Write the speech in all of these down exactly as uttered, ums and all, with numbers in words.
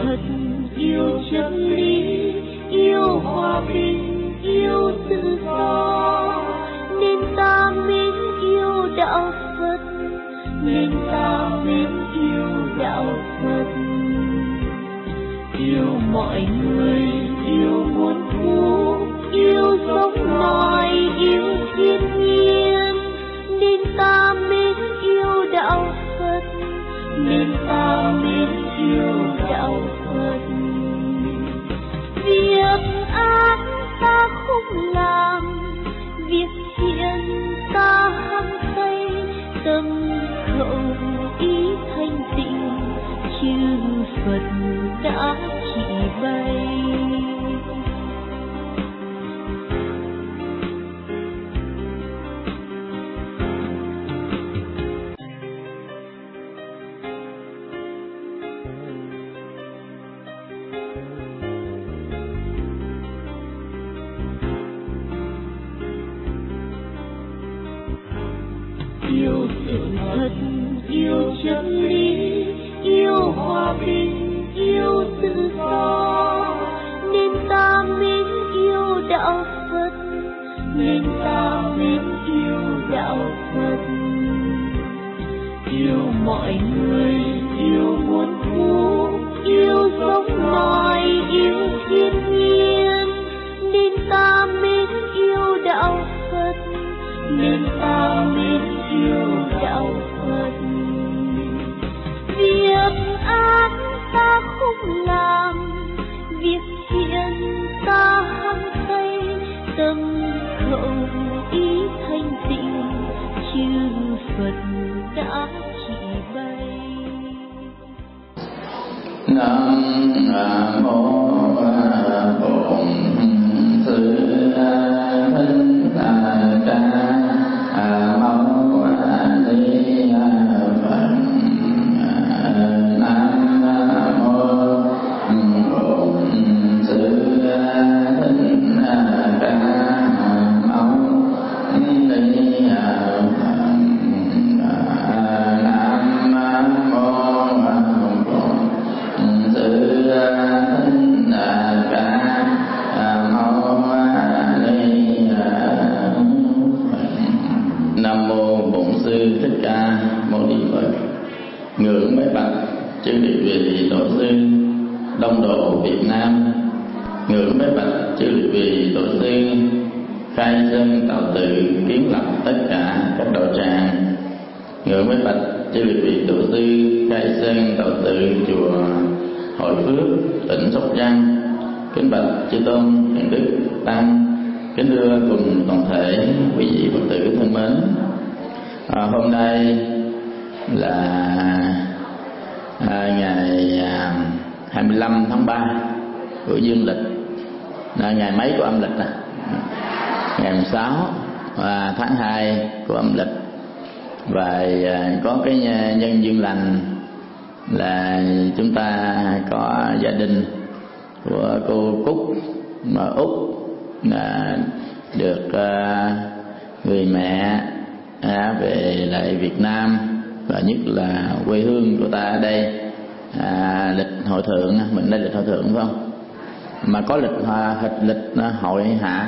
thật, yêu chân lý, yêu hòa bình, yêu tự do, nên ta mến yêu đạo Phật, nên ta mến yêu đạo Phật. Yêu mọi người, yêu muôn thu, yêu sống loài, yêu thiên nhiên, nên ta mến yêu đạo Phật, nên ta mến yêu đạo Phật. Việc ác ta không làm, việc thiện ta hăng say, tâm khẩu ý thanh tịnh, chư Phật đã chỉ bày. Yêu sự thật, yêu chân lý, yêu hòa bình, yêu tự do, nên ta mến yêu đạo Phật, nên ta mến yêu đạo Phật. Yêu mọi người, yêu muôn thu, yêu sống loài, yêu thiên nhiên, nên ta mến yêu đạo Phật, nên ta mến yêu đạo Phật. Việc ác ta không làm, việc thiện ta hăng say, tâm khẩu ý thanh tịnh, chư Phật đã chỉ bày. Nam mô Bổn Sư Thích Ca Mâu Ni Phật. Nam mô Bổn Sư Thích Ca Mâu Ni Phật. Nam mô Bổn Sư Thích Ca Mâu Ni Phật. Nam mô Bổn Sư Thích Ca Mâu Ni Phật. Ngưỡng bái bạch chư địa vị tổ sư Đông Độ Việt Nam. Ngưỡng bái bạch chư địa vị tổ sư khai sơn tạo tự kiến lập tất cả các đạo tràng. Ngưỡng bái bạch chư địa vị tổ sư khai sơn tạo tự chùa Hội Phước, tỉnh Sóc Trăng. Kính bạch chư tôn hiền đức tăng. Kính thưa cùng toàn thể quý vị Phật tử thân mến, à, hôm nay là à, ngày à, hai mươi lăm tháng ba của dương lịch, là ngày mấy của âm lịch à? Ngày mùng sáu và tháng hai của âm lịch. Và à, có cái nhân duyên lành là chúng ta có gia đình của cô Cúc mà Úc là được uh, người mẹ uh, về lại Việt Nam, và nhất là quê hương của ta ở đây, uh, lịch hội thượng. Mình đây lịch hội thượng phải không? Mà có lịch uh, lịch uh, hội hạ,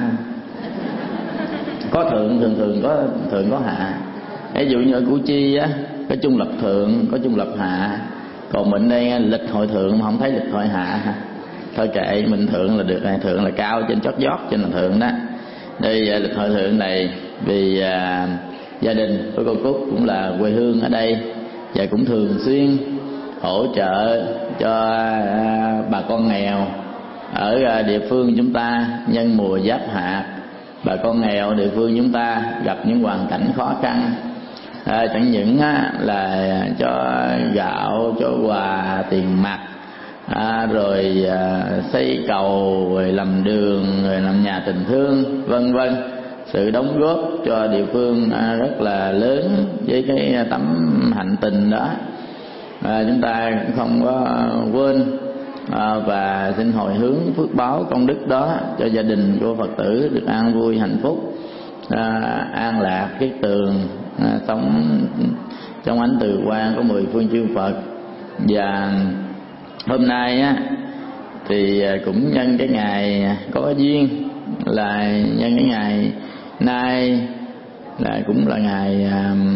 có thượng, thường thường có thượng có hạ. Ví dụ như ở Củ Chi á, có trung lập thượng, có trung lập hạ. Còn mình đây lịch hội thượng mà không thấy lịch hội hạ. Thôi kệ, mình thượng là được, thượng là cao trên chót vót, trên là thượng đó. Đây lịch hội thượng này vì à, gia đình của cô Cúc cũng là quê hương ở đây, và cũng thường xuyên hỗ trợ cho à, bà con nghèo ở à, địa phương chúng ta nhân mùa giáp hạt. Bà con nghèo địa phương chúng ta gặp những hoàn cảnh khó khăn, à, chẳng những á, là cho gạo, cho quà, tiền mặt, À, rồi à, xây cầu, rồi làm đường, rồi làm nhà tình thương, vân vân. Sự đóng góp cho địa phương à, rất là lớn với cái tấm hạnh tình đó, à, chúng ta cũng không có quên, à, và xin hồi hướng phước báo công đức đó cho gia đình của Phật tử được an vui hạnh phúc, à, an lạc kiết tường, à, sống trong ánh từ quang của mười phương chư Phật, và hôm nay á thì cũng nhân cái ngày có cái duyên là nhân cái ngày nay là cũng là ngày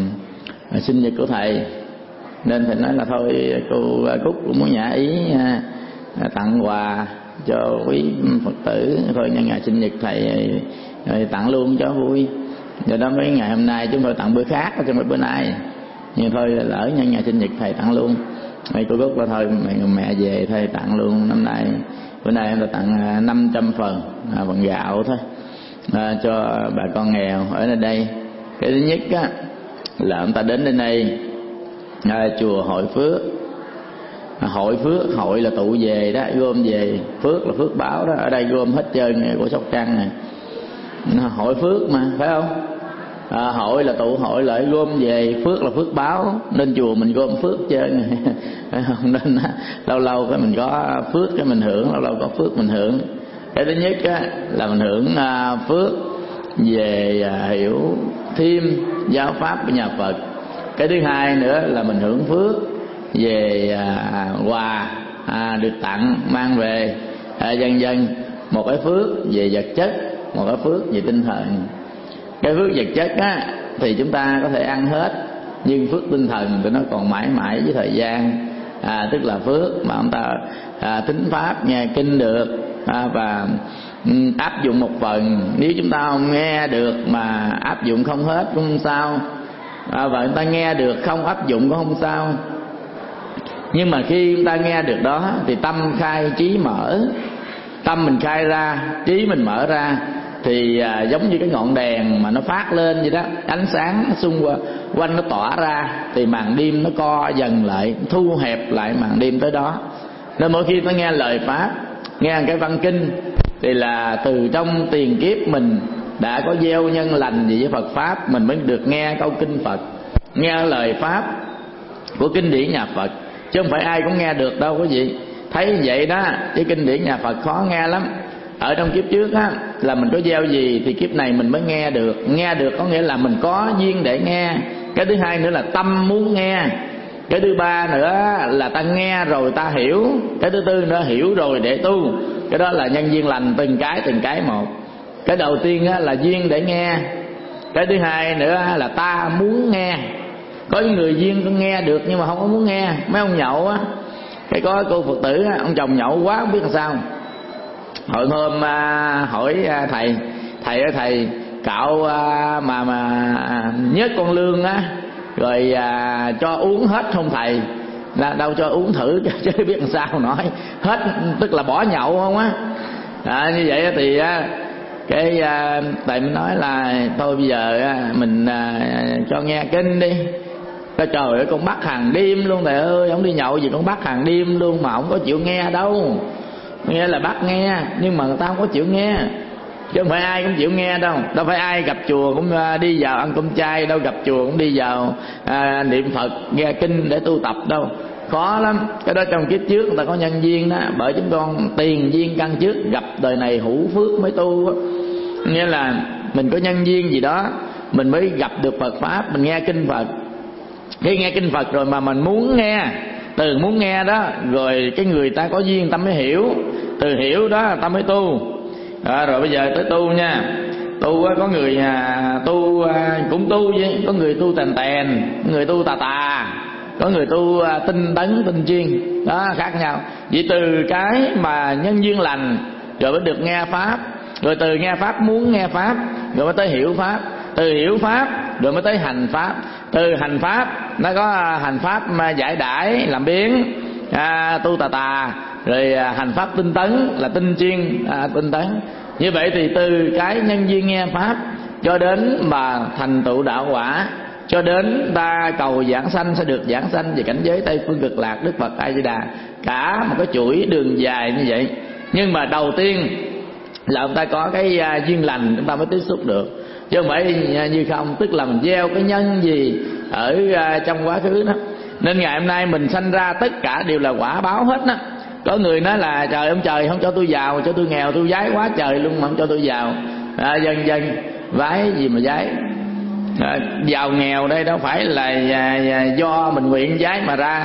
à, sinh nhật của thầy, nên thầy nói là thôi cô Cúc cũng muốn nhã ý à, tặng quà cho quý Phật tử, thôi nhân ngày sinh nhật thầy rồi tặng luôn cho vui. Do đó mấy ngày hôm nay chúng tôi tặng bữa khác cho mấy bữa nay, nhưng thôi lỡ nhân ngày sinh nhật thầy tặng luôn. Mấy cô Cúc là thôi mẹ, mẹ về thầy tặng luôn. Năm nay bữa nay em ta tặng năm trăm phần à, bằng gạo thôi à, cho bà con nghèo ở nơi đây. Cái thứ nhất á là ông ta đến đến đây à, chùa Hội Phước. à, Hội Phước, hội là tụ về đó, gom về, phước là phước báo đó, ở đây gom hết trơn của Sóc Trăng này. Hội Phước mà phải không? À, hội là tụ hội lại gom về, phước là phước báo, nên chùa mình gom phước trơn phải không? Nên lâu lâu cái mình có phước cái mình hưởng, lâu lâu có phước mình hưởng. Cái thứ nhất á, là mình hưởng à, phước về à, hiểu thêm giáo pháp của nhà Phật. Cái thứ hai nữa là mình hưởng phước về à, quà à, được tặng mang về à, dân dân. Một cái phước về vật chất, một cái phước về tinh thần. Cái phước vật chất á thì chúng ta có thể ăn hết, nhưng phước tinh thần thì nó còn mãi mãi với thời gian. à, Tức là phước mà chúng ta à, thính pháp nghe kinh được à, và um, áp dụng một phần. Nếu chúng ta không nghe được mà áp dụng không hết cũng không sao, à, và chúng ta nghe được không áp dụng cũng không sao. Nhưng mà khi chúng ta nghe được đó thì tâm khai trí mở, tâm mình khai ra, trí mình mở ra, thì à, giống như cái ngọn đèn mà nó phát lên vậy đó, ánh sáng xung quanh, quanh nó tỏa ra, thì màn đêm nó co dần lại, thu hẹp lại màn đêm tới đó. Nên mỗi khi ta nghe lời pháp, nghe cái văn kinh, thì là từ trong tiền kiếp mình đã có gieo nhân lành gì với Phật pháp, mình mới được nghe câu kinh Phật, nghe lời pháp của kinh điển nhà Phật, chứ không phải ai cũng nghe được đâu quý vị. Thấy vậy đó, chứ kinh điển nhà Phật khó nghe lắm. Ở trong kiếp trước á là mình có gieo gì thì kiếp này mình mới nghe được. Nghe được có nghĩa là mình có duyên để nghe. Cái thứ hai nữa là tâm muốn nghe. Cái thứ ba nữa là ta nghe rồi ta hiểu. Cái thứ tư nữa hiểu rồi để tu. Cái đó là nhân duyên lành, từng cái từng cái một. Cái đầu tiên á là duyên để nghe. Cái thứ hai nữa là ta muốn nghe. Có những người duyên có nghe được nhưng mà không có muốn nghe. Mấy ông nhậu á, cái có cô Phật tử á, ông chồng nhậu quá không biết làm sao. Hồi hôm à, hỏi à, thầy, thầy ơi thầy cạo à, mà mà nhớt con lương á, rồi à, cho uống hết không thầy? Là đâu cho uống thử chứ biết làm sao nói hết, tức là bỏ nhậu không á. À, như vậy thì á, cái à, thầy mới nói là thôi bây giờ á, mình à, cho nghe kinh đi. Trời ơi, con bắt hàng đêm luôn thầy ơi, không đi nhậu gì con bắt hàng đêm luôn mà không có chịu nghe đâu. Nghe là bắt nghe, nhưng mà người ta không có chịu nghe. Chứ không phải ai cũng chịu nghe đâu. Đâu phải ai gặp chùa cũng đi vào ăn cơm chay đâu, gặp chùa cũng đi vào à, niệm Phật, nghe kinh để tu tập đâu. Khó lắm. Cái đó trong kiếp trước người ta có nhân duyên đó. Bởi chúng con tiền duyên căn trước, gặp đời này hữu phước mới tu. Nghĩa là mình có nhân duyên gì đó, mình mới gặp được Phật Pháp, mình nghe kinh Phật. Khi nghe kinh Phật rồi mà mình muốn nghe, từ muốn nghe đó, rồi cái người ta có duyên ta mới hiểu, từ hiểu đó ta mới tu. À, rồi bây giờ tới tu nha. Tu có người à, tu à, cũng tu vậy, có người tu tèn tèn, có người tu tà tà, có người tu à, tinh tấn tinh chuyên, đó khác nhau. Vậy từ cái mà nhân duyên lành rồi mới được nghe pháp, rồi từ nghe pháp muốn nghe pháp, rồi mới tới hiểu pháp, từ hiểu pháp rồi mới tới hành pháp, từ hành pháp nó có hành pháp mà giải đãi làm biến à, tu tà tà, rồi à, hành pháp tinh tấn là tinh chuyên à, tinh tấn. Như vậy thì từ cái nhân duyên nghe pháp cho đến mà thành tựu đạo quả, cho đến ta cầu giảng sanh sẽ được giảng sanh về cảnh giới Tây Phương Cực Lạc Đức Phật A Di Đà, cả một cái chuỗi đường dài như vậy. Nhưng mà đầu tiên là chúng ta có cái uh, duyên lành chúng ta mới tiếp xúc được, chứ không phải như không, tức là mình gieo cái nhân gì ở uh, trong quá khứ đó. Nên ngày hôm nay mình sanh ra tất cả đều là quả báo hết đó. Có người nói là trời ông trời không cho tôi giàu, cho tôi nghèo, tôi vái quá trời luôn mà không cho tôi giàu. À, dần dần vái gì mà vái. À, giàu nghèo đây đâu phải là à, à, do mình nguyện vái mà ra.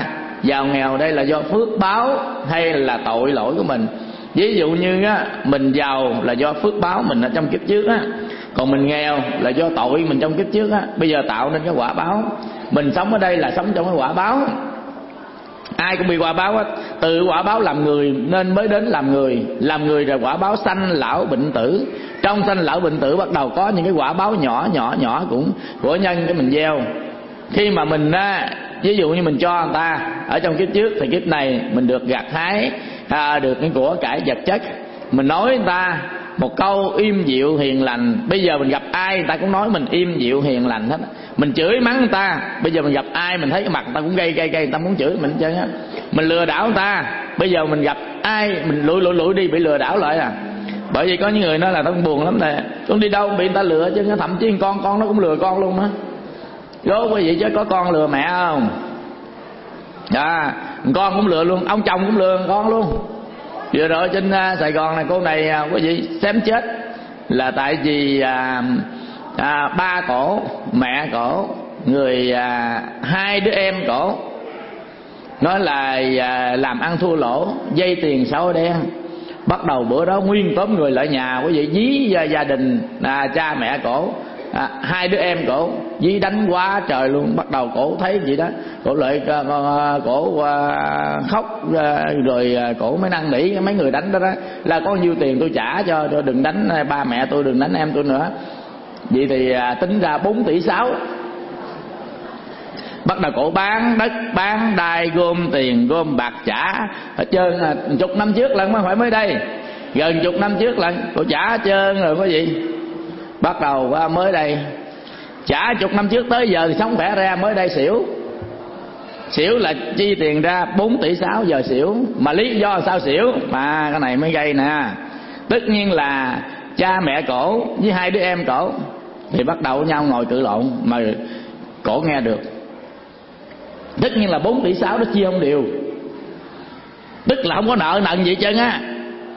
giàu nghèo đây là do phước báo hay là tội lỗi của mình. Ví dụ như á, mình giàu là do phước báo mình ở trong kiếp trước á, còn mình nghèo là do tội mình trong kiếp trước á. Bây giờ tạo nên cái quả báo. Mình sống ở đây là sống trong cái quả báo. Ai cũng bị quả báo á. Từ quả báo làm người nên mới đến làm người. Làm người rồi quả báo sanh lão bệnh tử. Trong sanh lão bệnh tử bắt đầu có những cái quả báo nhỏ nhỏ nhỏ cũng của nhân cái mình gieo. Khi mà mình á, ví dụ như mình cho người ta ở trong kiếp trước thì kiếp này mình được gặt hái à, được cái của cải vật chất. Mình nói người ta một câu im dịu hiền lành. Bây giờ mình gặp ai người ta cũng nói mình im dịu hiền lành hết. Mình chửi mắng người ta, bây giờ mình gặp ai mình thấy cái mặt người ta cũng gây gây gây, người ta muốn chửi mình chứ. Mình lừa đảo người ta, bây giờ mình gặp ai mình lủi lủi lủi đi bị lừa đảo lại à. Bởi vì có những người nói là nó buồn lắm nè, con đi đâu bị người ta lừa chứ. Thậm chí con con nó cũng lừa con luôn á. Đố quý vị chứ có con lừa mẹ không? À, con cũng lừa luôn, ông chồng cũng lừa con luôn. Vừa rồi trên uh, Sài Gòn này cô này uh, quý vị xém chết là tại vì uh, uh, ba cổ, mẹ cổ, người uh, hai đứa em cổ nói là uh, làm ăn thua lỗ, dây tiền xấu đen. Bắt đầu bữa đó nguyên tóm người lại nhà quý vị dí uh, gia đình uh, cha mẹ cổ. À, hai đứa em cổ dí đánh quá trời luôn. Bắt đầu cổ thấy gì đó cổ lại cổ khóc rồi cổ mới năn nỉ mấy người đánh đó, đó là có nhiêu tiền tôi trả cho, cho đừng đánh ba mẹ tôi, đừng đánh em tôi nữa. Vậy thì tính ra bốn tỷ sáu. Bắt đầu cổ bán đất bán đai gom tiền gom bạc trả hết trơn. Chục năm trước lần, không phải mới đây, gần chục năm trước lần cổ trả hết trơn rồi quý vị. Bắt đầu mới đây trả chục năm trước tới giờ thì sống khỏe ra, mới đây xỉu. Xỉu là chi tiền ra bốn tỷ sáu, giờ xỉu. Mà lý do sao xỉu mà cái này mới gây nè. Tất nhiên là cha mẹ cổ với hai đứa em cổ thì bắt đầu nhau ngồi cự lộn mà cổ nghe được. Tất nhiên là bốn tỷ sáu đó chia không đều, tức là không có nợ nần gì chân á.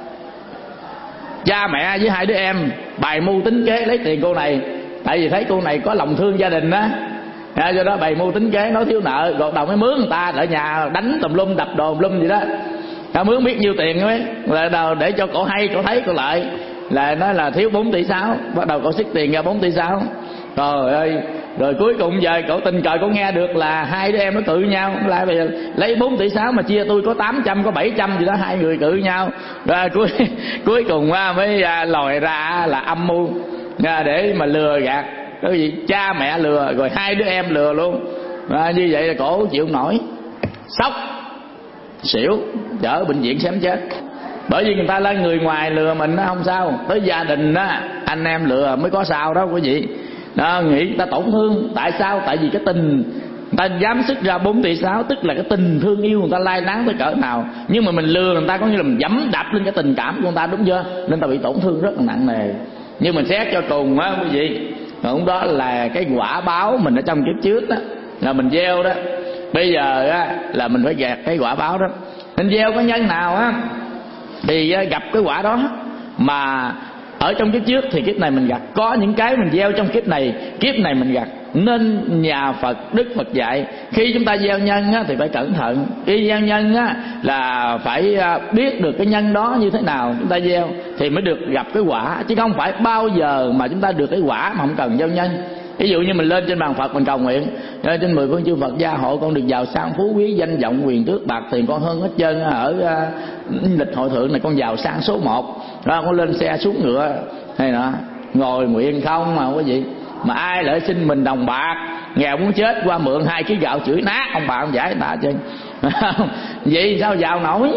Cha mẹ với hai đứa em bày mưu tính kế lấy tiền cô này, tại vì thấy cô này có lòng thương gia đình á, à, do đó bày mưu tính kế nói thiếu nợ, gọt đầu mới mướn người ta ở nhà đánh tùm lum đập đồ tùm lum gì đó. Ta mướn biết nhiêu tiền ấy, là đầu để cho cổ hay cổ thấy cổ lợi là nói là thiếu bốn tỷ sáu. Bắt đầu cổ xích tiền ra bốn tỷ sáu. Trời ơi, rồi cuối cùng giờ cổ tình cờ cổ nghe được là hai đứa em nó cự nhau, lại bây giờ lấy bốn tỷ sáu mà chia tôi có tám trăm có bảy trăm gì đó, hai người cự nhau. Rồi cuối cuối cùng mới lòi ra là âm mưu để mà lừa gạt. Cái gì cha mẹ lừa rồi hai đứa em lừa luôn. À, như vậy là cổ chịu không nổi, sốc xỉu, chở bệnh viện xém chết. Bởi vì người ta lên người ngoài lừa mình nó không sao, tới gia đình á anh em lừa mới có sao đó quý vị. Đó, nghĩ người ta tổn thương. Tại sao? Tại vì cái tình người ta dám sức ra bốn tỷ sáu, tức là cái tình thương yêu người ta lai láng tới cỡ nào. Nhưng mà mình lừa người ta có như là mình dẫm đạp lên cái tình cảm của người ta, đúng chưa? Nên ta bị tổn thương rất là nặng nề. Nhưng mình xét cho cùng á quý vị, cũng đó là cái quả báo mình ở trong kiếp trước đó, là mình gieo đó. Bây giờ á là mình phải gạt cái quả báo đó. Mình gieo có nhân nào á thì gặp cái quả đó. Mà ở trong kiếp trước thì kiếp này mình gặt. Có những cái mình gieo trong kiếp này, kiếp này mình gặt. Nên nhà Phật, Đức Phật dạy khi chúng ta gieo nhân á, thì phải cẩn thận. Khi gieo nhân á, là phải biết được cái nhân đó như thế nào chúng ta gieo thì mới được gặp cái quả. Chứ không phải bao giờ mà chúng ta được cái quả mà không cần gieo nhân. Ví dụ như mình lên trên bàn Phật mình cầu nguyện trên mười phương chư Phật gia hộ con được giàu sang phú quý, danh vọng quyền tước bạc tiền con hơn hết trơn. Ở uh, lịch hội thượng này con giàu sang số một đó, con lên xe xuống ngựa hay nọ ngồi nguyện không mà quý vị. Mà ai lại xin mình đồng bạc, nghèo muốn chết qua mượn hai ký gạo chửi nát ông bà ông giải người ta chứ. Vậy sao giàu nổi?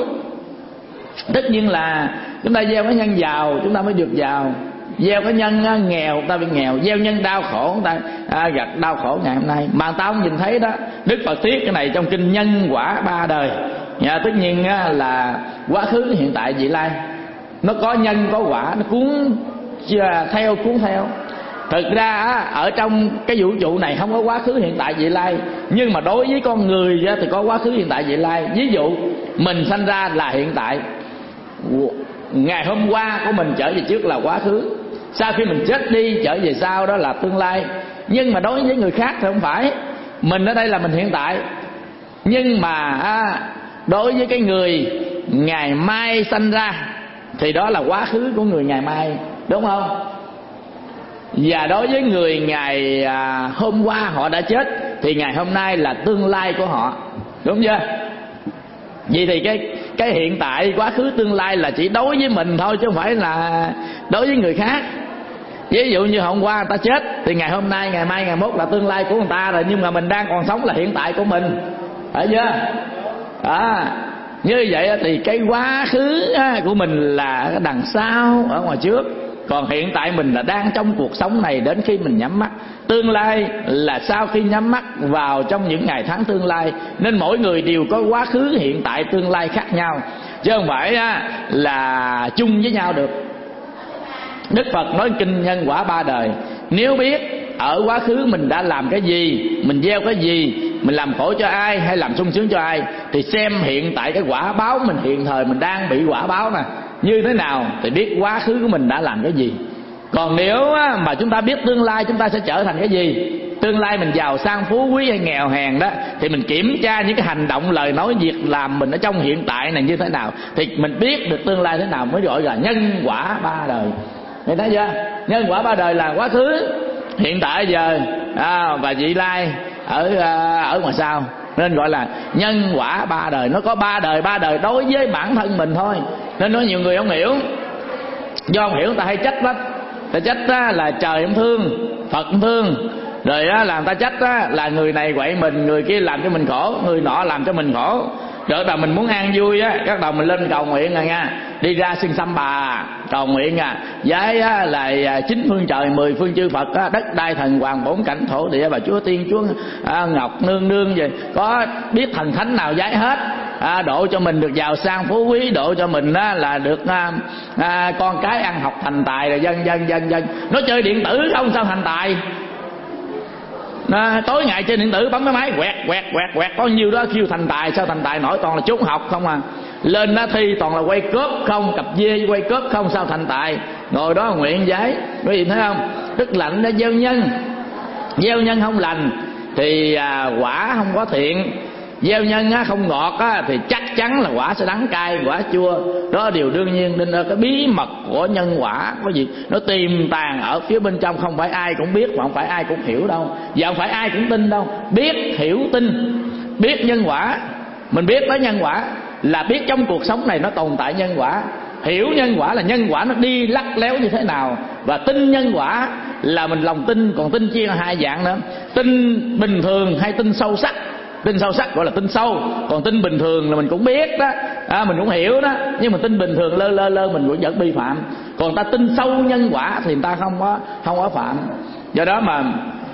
Tất nhiên là chúng ta gieo cái nhân giàu chúng ta mới được giàu. Gieo cái nhân á, nghèo người ta bị nghèo. Gieo nhân đau khổ người ta à, gặt đau khổ ngày hôm nay. Mà ta không nhìn thấy đó. Đức Phật thuyết cái này trong kinh Nhân Quả Ba Đời. Nhà, tất nhiên á, là quá khứ hiện tại vị lai. Nó có nhân có quả, nó cuốn theo cuốn theo. Thực ra á, ở trong cái vũ trụ này không có quá khứ hiện tại vị lai. Nhưng mà đối với con người á, thì có quá khứ hiện tại vị lai. Ví dụ mình sanh ra là hiện tại, ngày hôm qua của mình trở về trước là quá khứ, sau khi mình chết đi trở về sau đó là tương lai. Nhưng mà đối với người khác thì không phải. Mình ở đây là mình hiện tại, Nhưng mà à, đối với cái người ngày mai sanh ra thì đó là quá khứ của người ngày mai, đúng không? Và đối với người ngày à, hôm qua họ đã chết thì ngày hôm nay là tương lai của họ, đúng chưa? Vậy thì cái cái hiện tại, quá khứ, tương lai là chỉ đối với mình thôi, chứ không phải là đối với người khác. Ví dụ như hôm qua người ta chết thì ngày hôm nay, ngày mai, ngày mốt là tương lai của người ta rồi, nhưng mà mình đang còn sống là hiện tại của mình, phải chưa? À, như vậy thì cái quá khứ của mình là đằng sau ở ngoài trước, còn hiện tại mình là đang trong cuộc sống này đến khi mình nhắm mắt. Tương lai là sau khi nhắm mắt vào trong những ngày tháng tương lai. Nên mỗi người đều có quá khứ, hiện tại, tương lai khác nhau, chứ không phải là chung với nhau được. Đức Phật nói kinh nhân quả ba đời. Nếu biết ở quá khứ mình đã làm cái gì, mình gieo cái gì, mình làm khổ cho ai hay làm sung sướng cho ai, thì xem hiện tại cái quả báo mình hiện thời mình đang bị quả báo nè như thế nào, thì biết quá khứ của mình đã làm cái gì. Còn nếu mà chúng ta biết tương lai chúng ta sẽ trở thành cái gì, tương lai mình giàu sang phú quý hay nghèo hèn đó, thì mình kiểm tra những cái hành động, lời nói, việc làm mình ở trong hiện tại này như thế nào, thì mình biết được tương lai thế nào, mới gọi là nhân quả ba đời. Nghe thấy chưa? Nhân quả ba đời là quá khứ, hiện tại, giờ à, và vị lai ở ở ngoài sau, nên gọi là nhân quả ba đời. Nó có ba đời, ba đời đối với bản thân mình thôi. Nên nói nhiều người không hiểu, do không hiểu người ta hay trách lắm. Ta trách là trời không thương, Phật không thương, rồi là người ta trách là người này quậy mình, người kia làm cho mình khổ, người nọ làm cho mình khổ. Rồi đầu mình muốn an vui á, các đầu mình lên cầu nguyện rồi nha, đi ra xưng xăm bà cầu nguyện à, giái á, là chín phương trời, mười phương chư Phật á, đất đai thần hoàng bốn cảnh thổ địa và chúa tiên chúa à, ngọc nương nương gì, có biết thần thánh nào giái hết. À, độ cho mình được giàu sang phú quý, độ cho mình á, là được à, à, con cái ăn học thành tài, rồi dân dân dân dân. Nó chơi điện tử không sao thành tài. À, tối ngày trên điện tử bấm cái máy quẹt quẹt quẹt quẹt có nhiêu đó kêu thành tài. Sao thành tài nổi, toàn là trốn học không à. Lên đó thi toàn là quay cớp không, cặp dê với quay cớp không, sao thành tài. Ngồi đó nguyện giấy, quý vị thấy không? Tức lạnh đã gieo nhân, gieo nhân không lành thì à, quả không có thiện. Gieo nhân á, không ngọt á, thì chắc chắn là quả sẽ đắng cay, quả chua. Đó là điều đương nhiên. Nên là cái bí mật của nhân quả có gì nó tiềm tàng ở phía bên trong, không phải ai cũng biết mà không phải ai cũng hiểu đâu, và không phải ai cũng tin đâu. Biết, hiểu, tin. Biết nhân quả, mình biết tới nhân quả là biết trong cuộc sống này nó tồn tại nhân quả. Hiểu nhân quả là nhân quả nó đi lắc léo như thế nào. Và tin nhân quả là mình lòng tin. Còn tin chia hai dạng nữa, tin bình thường hay tin sâu sắc. Tin sâu sắc gọi là tin sâu, còn tin bình thường là mình cũng biết đó, à, mình cũng hiểu đó, nhưng mà tin bình thường lơ lơ lơ mình cũng vẫn vi phạm. Còn ta tin sâu nhân quả thì người ta không có không có phạm. Do đó mà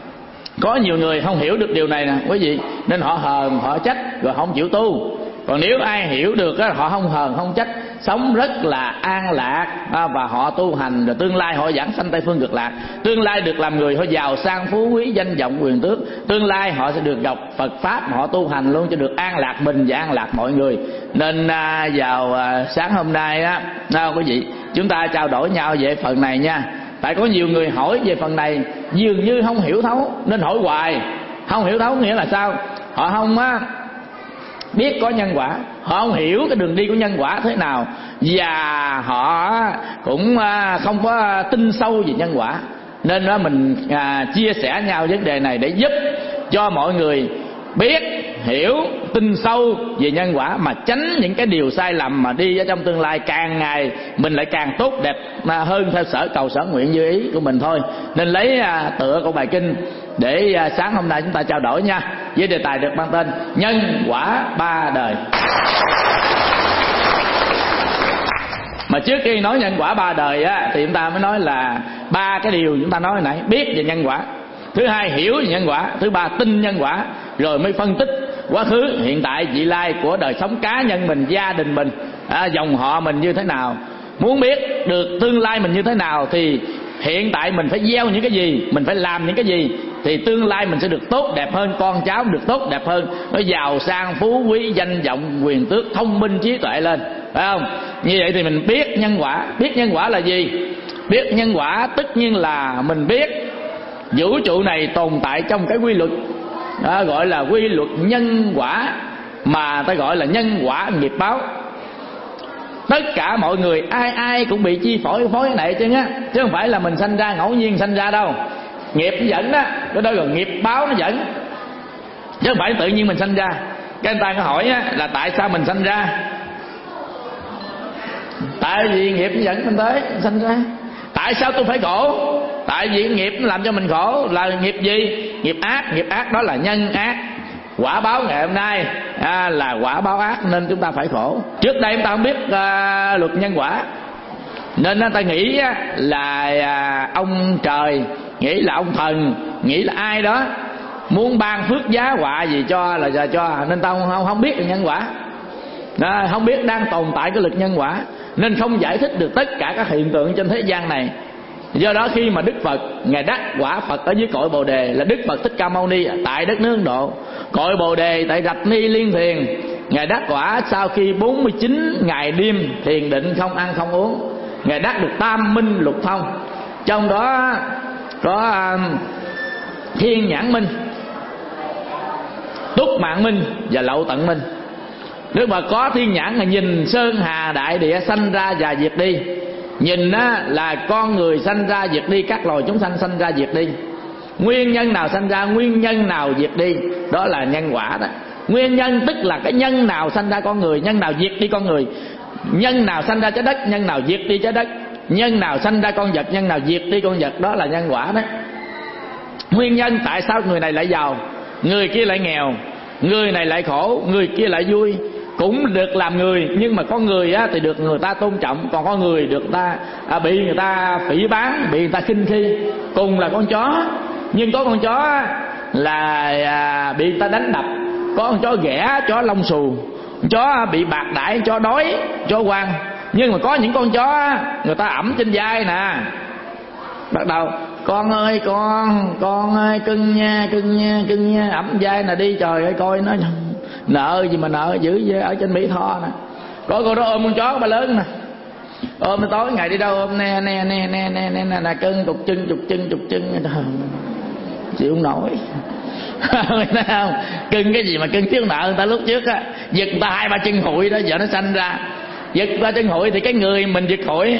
có nhiều người không hiểu được điều này nè quý vị, nên họ hờn, họ trách rồi không chịu tu. Còn nếu ai hiểu được á, họ không hờn không trách, sống rất là an lạc, à, và họ tu hành, rồi tương lai họ giảng sanh Tây Phương Cực Lạc. Tương lai được làm người, họ giàu sang phú quý, danh vọng quyền tước. Tương lai họ sẽ được gặp Phật Pháp, họ tu hành luôn cho được an lạc mình và an lạc mọi người. Nên à, vào à, sáng hôm nay á, à, quý vị, chúng ta trao đổi nhau về phần này nha. Tại có nhiều người hỏi về phần này dường như không hiểu thấu, nên hỏi hoài. Không hiểu thấu nghĩa là sao? Họ không á biết có nhân quả, họ không hiểu cái đường đi của nhân quả thế nào, và họ cũng không có tin sâu về nhân quả. Nên đó mình à, chia sẻ nhau vấn đề này để giúp cho mọi người biết, hiểu, tin sâu về nhân quả, mà tránh những cái điều sai lầm mà đi ở trong tương lai càng ngày mình lại càng tốt đẹp hơn theo sở cầu sở nguyện như ý của mình thôi. Nên lấy à, tựa của bài kinh để à, sáng hôm nay chúng ta trao đổi nha, với đề tài được mang tên nhân quả ba đời. Mà trước khi nói nhân quả ba đời á, thì chúng ta mới nói là ba cái điều chúng ta nói hồi nãy: biết về nhân quả, thứ hai hiểu về nhân quả, thứ ba tin nhân quả. Rồi mới phân tích quá khứ, hiện tại, vị lai của đời sống cá nhân mình, gia đình mình, à, dòng họ mình như thế nào. Muốn biết được tương lai mình như thế nào thì hiện tại mình phải gieo những cái gì, mình phải làm những cái gì, thì tương lai mình sẽ được tốt đẹp hơn, con cháu được tốt đẹp hơn, nó giàu sang phú quý, danh vọng quyền tước, thông minh trí tuệ lên, phải không? Như vậy thì mình biết nhân quả. Biết nhân quả là gì? Biết nhân quả tất nhiên là mình biết vũ trụ này tồn tại trong cái quy luật đó, gọi là quy luật nhân quả. mà ta gọi là nhân quả nghiệp báo. Tất cả mọi người ai ai cũng bị chi phối phối cái này chứ á, chứ không phải là mình sanh ra ngẫu nhiên sanh ra đâu. Nghiệp nó dẫn đó, cái đó là nghiệp báo nó dẫn, chứ không phải tự nhiên mình sanh ra. Cái người ta có hỏi á, là tại sao mình sanh ra? Tại vì nghiệp nó dẫn mình tới sanh ra. Tại sao tôi phải khổ? Tại vì nghiệp nó làm cho mình khổ. Là nghiệp gì? Nghiệp ác. Nghiệp ác đó là nhân ác. Quả báo ngày hôm nay à, là quả báo ác nên chúng ta phải khổ. Trước đây chúng ta không biết à, luật nhân quả, nên người ta nghĩ á, là à, ông trời, nghĩ là ông thần, nghĩ là ai đó muốn ban phước giá họa gì cho là giờ cho, nên tao không, không biết được nhân quả à, không biết đang tồn tại cái luật nhân quả, nên không giải thích được tất cả các hiện tượng trên thế gian này. Do đó khi mà Đức Phật ngài đắc quả Phật ở dưới cội Bồ Đề là Đức Phật Thích Ca Mâu Ni tại đất nước Ấn Độ, cội Bồ Đề tại Rạch Ni Liên Thiền, ngài đắc quả sau khi bốn mươi chín ngày đêm thiền định không ăn không uống. Ngài đắc được tam minh lục thông, trong đó có um, thiên nhãn minh, túc mạng minh và lậu tận minh. Nếu mà có thiên nhãn là nhìn sơn hà đại địa sanh ra và diệt đi, nhìn á, là con người sanh ra diệt đi, các loài chúng sanh sanh ra diệt đi. Nguyên nhân nào sanh ra, nguyên nhân nào diệt đi, đó là nhân quả đó. Nguyên nhân tức là cái nhân nào sanh ra con người, nhân nào diệt đi con người. Nhân nào sanh ra trái đất, nhân nào diệt đi trái đất. Nhân nào sanh ra con vật, nhân nào diệt đi con vật. Đó là nhân quả đó. Nguyên nhân tại sao người này lại giàu, người kia lại nghèo, người này lại khổ, người kia lại vui. Cũng được làm người, nhưng mà con người á, thì được người ta tôn trọng, còn con người được người ta à, bị người ta phỉ báng, bị người ta khinh khi. Cùng là con chó, nhưng có con chó là à, bị người ta đánh đập, có con chó ghẻ, chó lông xù, chó bị bạc đãi, chó đói, chó quan. Nhưng mà có những con chó người ta ẵm trên vai nè, bắt đầu con ơi con, con ơi cưng nha, cưng nha, cưng nha, ẵm vai nè đi. Trời ơi coi nó nợ gì mà nợ dữ vậy. Ở trên Mỹ Tho nè, có cô đó ôm con chó ba lớn nè, ôm nó tối ngày đi đâu ôm nè nè nè nè nè nè nè, nè cưng cục chân cục chân cục chân, chịu không nổi. Thấy không? Cưng cái gì mà cưng thiếu nợ người ta lúc trước á, giật người ta hai ba chân hụi đó, giờ nó sanh ra giật ba chân hụi. Thì cái người mình giật hụi,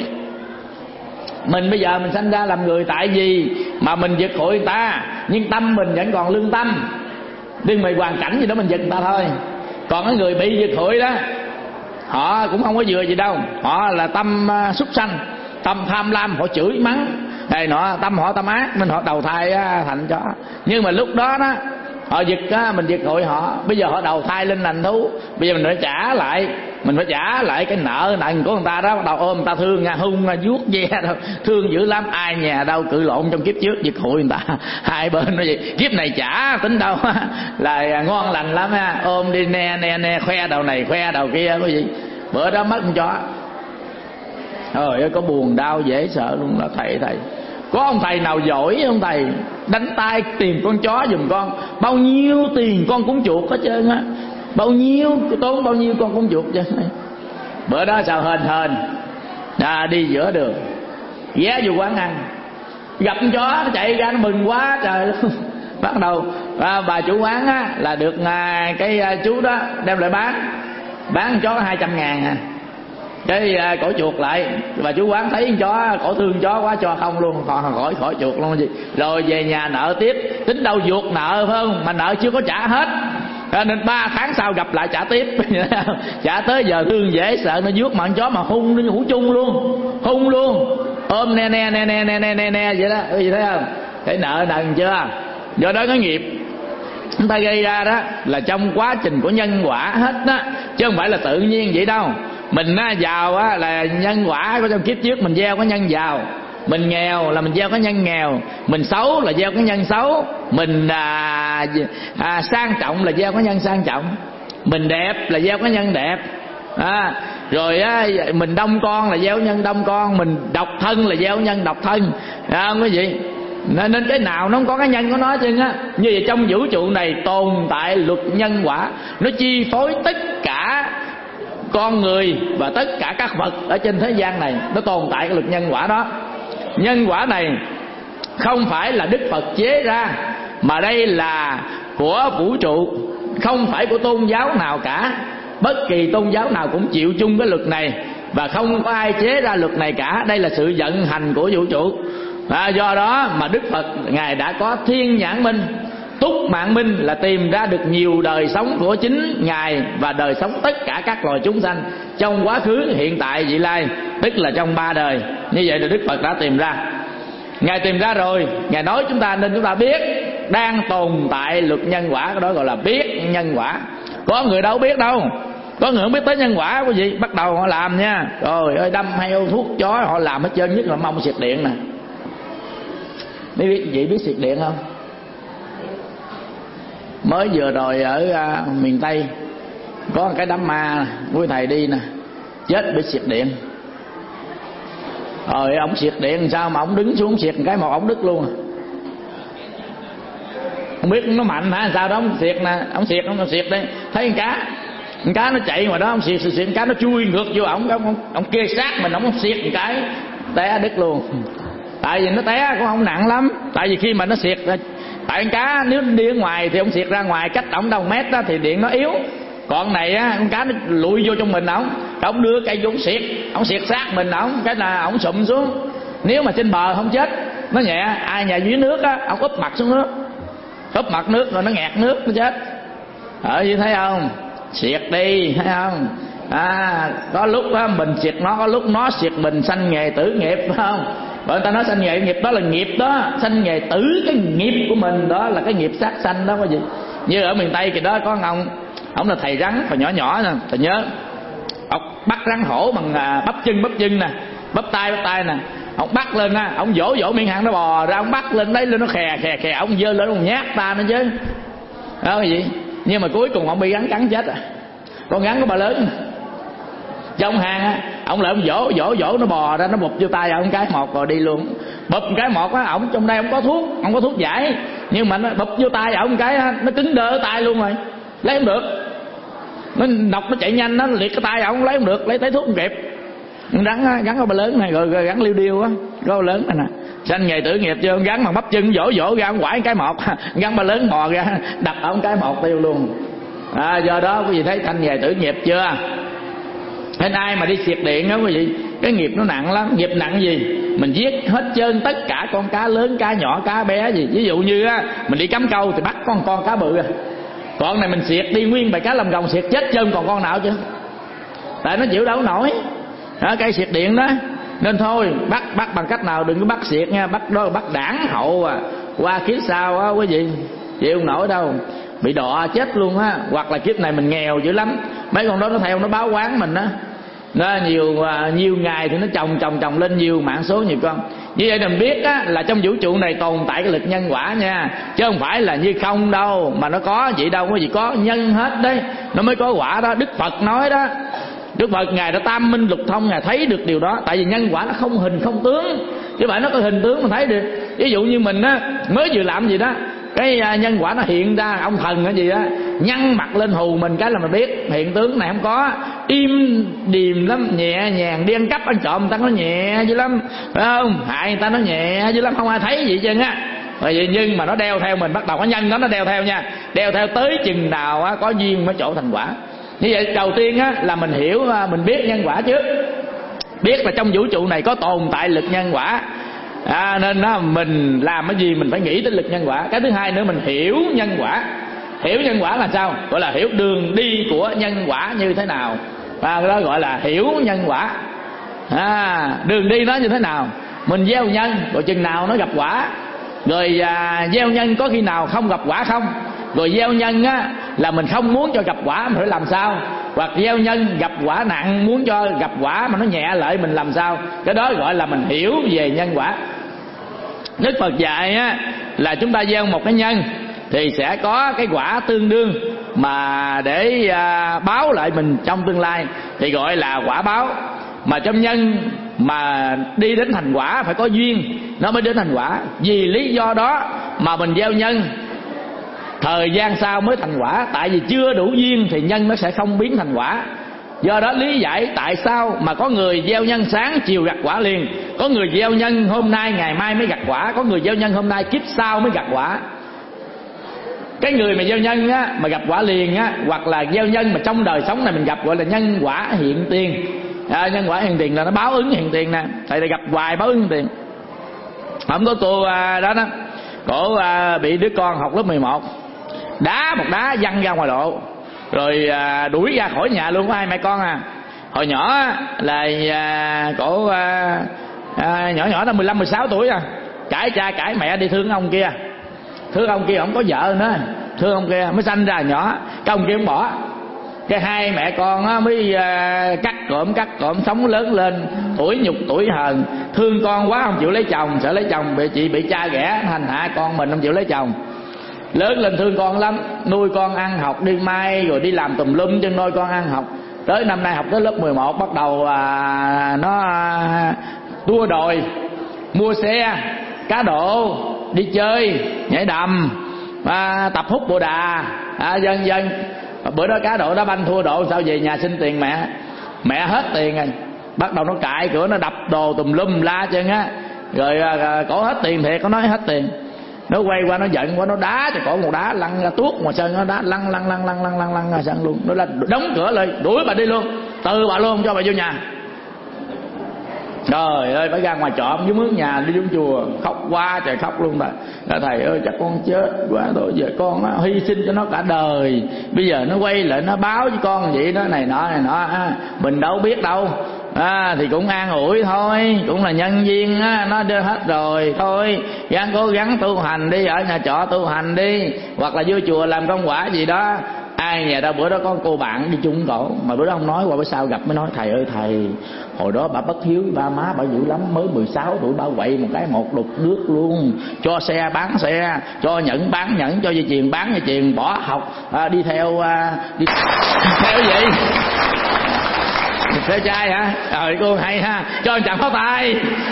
mình bây giờ mình sanh ra làm người tại vì mà mình giật hụi người ta, nhưng tâm mình vẫn còn lương tâm, nhưng mà hoàn cảnh gì đó mình giật người ta thôi. Còn cái người bị giật hụi đó, họ cũng không có vừa gì đâu, họ là tâm uh, súc sanh, tâm tham lam, họ chửi mắng này nọ, tâm họ tâm ác nên họ đầu thai uh, thành chó. Nhưng mà lúc đó đó họ giật á, mình giật hụi họ, bây giờ họ đầu thai lên thành thú, bây giờ mình phải trả lại, mình phải trả lại cái nợ nần của người ta đó. Bắt đầu ôm người ta thương nha, hung nha, vuốt ve đâu, thương dữ lắm. Ai nhà đâu cự lộn trong kiếp trước giật hụi người ta, hai bên nó gì kiếp này trả tính đâu là ngon lành lắm ha, ôm đi nè nè nè, khoe đầu này khoe đầu kia cái gì. Bữa đó mất con chó, trời ơi có buồn đau dễ sợ luôn. Là thầy thầy có ông thầy nào giỏi ông thầy đánh tay tìm con chó giùm con, bao nhiêu tiền con cũng chuột hết trơn á, bao nhiêu tốn bao nhiêu con cũng chuột chứ. Bữa đó sao hên hên à, đi giữa đường ghé vô quán ăn, gặp con chó nó chạy ra nó mừng quá trời. Bắt đầu à, bà chủ quán á, là được à, cái à, chú đó đem lại bán bán con chó hai trăm ngàn à. Cái à, cổ chuột lại, bà chú quán thấy con chó, cổ thương chó quá cho không luôn, khỏi khỏi khỏi chuột luôn gì. Rồi về nhà nợ tiếp, tính đâu chuột nợ phải không, mà nợ chưa có trả hết, à, nên ba tháng sau gặp lại trả tiếp. Trả tới giờ thương dễ sợ, nó vuốt mà con chó mà hung nó hủ chung luôn, hung luôn, ôm nè nè nè nè nè nè nè nè vậy đó, gì thấy không? Thấy nợ nần chưa? Do đó cái nghiệp chúng ta gây ra đó là trong quá trình của nhân quả hết đó, chứ không phải là tự nhiên vậy đâu. Mình á, giàu á, là nhân quả của trong kiếp trước mình gieo có nhân giàu, mình nghèo là mình gieo có nhân nghèo, mình xấu là gieo có nhân xấu, mình à, à, sang trọng là gieo có nhân sang trọng, mình đẹp là gieo có nhân đẹp à, rồi á, mình đông con là gieo nhân đông con, mình độc thân là gieo nhân độc thân à, không có gì. Nên, nên cái nào nó không có cái nhân của nó chứ á. Như vậy trong vũ trụ này tồn tại luật nhân quả, nó chi phối tất cả con người và tất cả các vật ở trên thế gian này, nó tồn tại cái luật nhân quả đó. Nhân quả này không phải là Đức Phật chế ra, mà đây là của vũ trụ không phải của tôn giáo nào cả. Bất kỳ tôn giáo nào cũng chịu chung cái luật này, và không có ai chế ra luật này cả. Đây là sự vận hành của vũ trụ. À, do đó mà Đức Phật Ngài đã có thiên nhãn minh, túc mạng minh, là tìm ra được nhiều đời sống của chính Ngài và đời sống tất cả các loài chúng sanh trong quá khứ, hiện tại, vị lai, tức là trong ba đời. Như vậy là Đức Phật đã tìm ra. Ngài tìm ra rồi, Ngài nói chúng ta nên chúng ta biết đang tồn tại luật nhân quả. Cái đó gọi là biết nhân quả. Có người đâu biết đâu, có người không biết tới nhân quả quý vị, bắt đầu họ làm nha. Rồi ơi, đâm hay thuốc chó họ làm hết trơn, nhất là mông xịt điện nè. Mấy vị, vị biết xịt điện không? Mới vừa rồi ở à, miền Tây có một cái đám ma, quý thầy đi nè, chết bị xịt điện. Rồi ổng xịt điện sao mà ổng đứng xuống xịt một cái một ổng đứt luôn. Không biết nó mạnh hả sao đó, ổng xịt nè, ổng xịt ổng xịt đây, thấy con cá, con cá nó chạy ngoài đó, ổng xịt xịt xịt, con cá nó chui ngược vô ổng, ổng ổng kê sát mình, ổng xịt một cái té đứt luôn. Tại vì nó té cũng không nặng lắm, tại vì khi mà nó xịt, tại con cá nếu đi ở ngoài thì ông xịt ra ngoài cách ổng đâu mét đó thì điện nó yếu. Còn này á, con cá nó lùi vô trong mình ổng, ổng đưa cây vô xịt, ổng xịt sát mình ổng, cái là ổng sụm xuống. Nếu mà trên bờ không chết, nó nhẹ, ai nhà dưới nước á, ổng úp mặt xuống nước, úp mặt nước rồi nó nghẹt nước nó chết. Ở như thấy không? Xịt đi, thấy không? À, có lúc á mình xịt nó, có lúc nó xịt mình, sanh nghề tử nghiệp, phải không? Bởi người ta nói sanh nghề nghiệp đó là nghiệp đó, sanh nghề tử cái nghiệp của mình đó là cái nghiệp sát sanh đó quý vị. Như ở miền Tây kỳ đó có ông, ông là thầy rắn hồi nhỏ nhỏ nè, thầy nhớ, ông bắt rắn hổ bằng à, bắp chân bắp chân nè, bắp tay bắp tay nè, ông bắt lên á, ông vỗ vỗ miệng hang nó bò ra, ông bắt lên lấy lên nó khè khè khè, ông dơ lên ông nhát ta nó chứ, đó quý vị. Nhưng mà cuối cùng ông bị rắn cắn chết à, con rắn có bà lớn trong hang á, ông lại ông vỗ vỗ vỗ nó bò ra, nó bụp vô tay ông cái một rồi đi luôn. Bụp cái một á, ổng trong đây ông có thuốc, ông có thuốc giải, nhưng mà nó bụp vô tay ổng cái á, nó cứng đơ tay luôn rồi, lấy không được. Nó nọc nó chạy nhanh, nó liệt cái tay ổng lấy không được, lấy tới thuốc không kịp. Rắn rắn có bà lớn này, rồi, rồi rắn liêu điêu á, có bà lớn này nè, sanh nghề tử nghiệp chưa, rắn bằng bắp chân vỗ vỗ ra ông quải cái một, rắn bà lớn bò ra đập ông cái một tiêu luôn. À, do đó quý vị thấy sanh nghề tử nghiệp chưa? Nên ai mà đi xịt điện đó quý vị, cái nghiệp nó nặng lắm. Nghiệp nặng gì? Mình giết hết trơn tất cả con cá lớn, cá nhỏ, cá bé gì. Ví dụ như á, mình đi cắm câu thì bắt con con cá bự à, con này mình xịt đi nguyên bầy cá lồng gồng xịt chết trơn còn con nào chứ, tại nó chịu đâu nổi đó, cây xịt điện đó. Nên thôi bắt bắt bằng cách nào đừng có bắt xịt nha, bắt đó bắt đảng hậu à, qua kiếp sau á quý vị chịu không nổi đâu, bị đọa chết luôn á. Hoặc là kiếp này mình nghèo dữ lắm, mấy con đó nó theo nó báo quán mình á, nó nhiều à, nhiều ngày thì nó chồng chồng chồng lên nhiều mạng số nhiều con. Như vậy mình biết á, là trong vũ trụ này tồn tại cái lực nhân quả nha, chứ không phải là như không đâu, mà nó có vậy đâu, có gì có nhân hết đấy, nó mới có quả đó. Đức Phật nói đó, Đức Phật Ngài đã tam minh lục thông, Ngài thấy được điều đó. Tại vì nhân quả nó không hình không tướng, chứ phải nó có hình tướng mình thấy được. Ví dụ như mình á, mới vừa làm gì đó, cái nhân quả nó hiện ra, ông thần cái gì đó nhăn mặt lên hù mình cái là mình biết hiện tướng này không có. Im điềm lắm, nhẹ nhàng, đi ăn cắp ăn trộm người ta nó nhẹ dữ lắm, phải không? Hại người ta nó nhẹ dữ lắm, không ai thấy gì chứ á. Vậy nhưng mà nó đeo theo mình, bắt đầu cái nhân đó nó đeo theo nha, đeo theo tới chừng nào á, có duyên mới chỗ thành quả. Như vậy đầu tiên á, là mình hiểu, mình biết nhân quả trước, biết là trong vũ trụ này có tồn tại lực nhân quả. À, nên đó, mình làm cái gì mình phải nghĩ tới lực nhân quả. Cái thứ hai nữa, mình hiểu nhân quả. Hiểu nhân quả là sao? Gọi là hiểu đường đi của nhân quả như thế nào, và đó gọi là hiểu nhân quả. À, đường đi nó như thế nào, mình gieo nhân rồi chừng nào nó gặp quả, rồi à, gieo nhân có khi nào không gặp quả không, rồi gieo nhân á là mình không muốn cho gặp quả mình phải làm sao, hoặc gieo nhân gặp quả nặng muốn cho gặp quả mà nó nhẹ lại mình làm sao. Cái đó gọi là mình hiểu về nhân quả. Đức Phật dạy á, là chúng ta gieo một cái nhân thì sẽ có cái quả tương đương mà để à, báo lại mình trong tương lai, thì gọi là quả báo. Mà trong nhân mà đi đến thành quả phải có duyên nó mới đến thành quả. Vì lý do đó mà mình gieo nhân thời gian sau mới thành quả, tại vì chưa đủ duyên thì nhân nó sẽ không biến thành quả. Do đó lý giải tại sao mà có người gieo nhân sáng chiều gặt quả liền, có người gieo nhân hôm nay ngày mai mới gặt quả, có người gieo nhân hôm nay kiếp sau mới gặt quả. Cái người mà gieo nhân á, mà gặp quả liền á, hoặc là gieo nhân mà trong đời sống này mình gặp, gọi là nhân quả hiện tiền. À, nhân quả hiện tiền là nó báo ứng hiện tiền nè. Thầy này gặp hoài báo ứng hiện tiền. Không có cô à, đó đó, cổ à, bị đứa con học lớp mười một đá một đá văng ra ngoài lộ, rồi à, đuổi ra khỏi nhà luôn. Có hai mẹ con à. Hồi nhỏ là à, cổ à, à, nhỏ nhỏ là mười lăm mười sáu tuổi à, cãi cha cãi mẹ đi thương ông kia. Thương ông kia không có vợ nữa, thương ông kia mới sanh ra nhỏ, cái ông kia không bỏ. Cái hai mẹ con á mới uh, cắt cộm cắt cộm sống lớn lên, tuổi nhục tuổi hờn, thương con quá không chịu lấy chồng, sợ lấy chồng bị chị bị cha ghẻ hành hạ con mình, không chịu lấy chồng. Lớn lên thương con lắm, nuôi con ăn học đi may rồi đi làm tùm lum cho nuôi con ăn học. Tới năm nay học tới lớp mười một bắt đầu à, nó à, đua đòi, mua xe, cá độ, đi chơi, nhảy đầm, à, tập hút bồ đà, à, dân dân. Bữa đó cá độ đá banh thua độ, sao về nhà xin tiền mẹ, mẹ hết tiền rồi, bắt đầu nó cãi cửa, nó đập đồ tùm lum la chân á, rồi à, cổ hết tiền thiệt, có nói hết tiền. Nó quay qua nó giận quá, nó đá cho cổ một đá lăn ra tuốt ngoài sân, nó đá lăn lăn lăn lăn lăn lăn lăn ra sân luôn. Nó là đóng cửa lại đuổi bà đi luôn, từ bà luôn, cho bà vô nhà. Trời ơi, phải ra ngoài trộm với mướn nhà đi xuống chùa, khóc quá trời khóc luôn. Thầy là thầy ơi chắc con chết quá rồi, giờ con á, hy sinh cho nó cả đời, bây giờ nó quay lại nó báo với con vậy đó, này nọ này nọ à, mình đâu biết đâu. À, thì cũng an ủi thôi, cũng là nhân viên á, nó đưa hết rồi thôi, gắng cố gắng tu hành đi, ở nhà trọ tu hành đi, hoặc là vô chùa làm công quả gì đó. Ai nhà đâu bữa đó có cô bạn đi chung cổ, mà bữa đó không nói, qua bữa sau gặp mới nói thầy ơi thầy, hồi đó bà bất hiếu với ba má bà dữ lắm, mới mười sáu tuổi bà quậy một cái một đục nước luôn, cho xe bán xe, cho nhẫn bán nhẫn, cho dây chuyền bán dây chuyền, bỏ học à, đi theo à, đi theo gì theo trai hả? Trời cô hay ha, cho anh chàng pháo tay.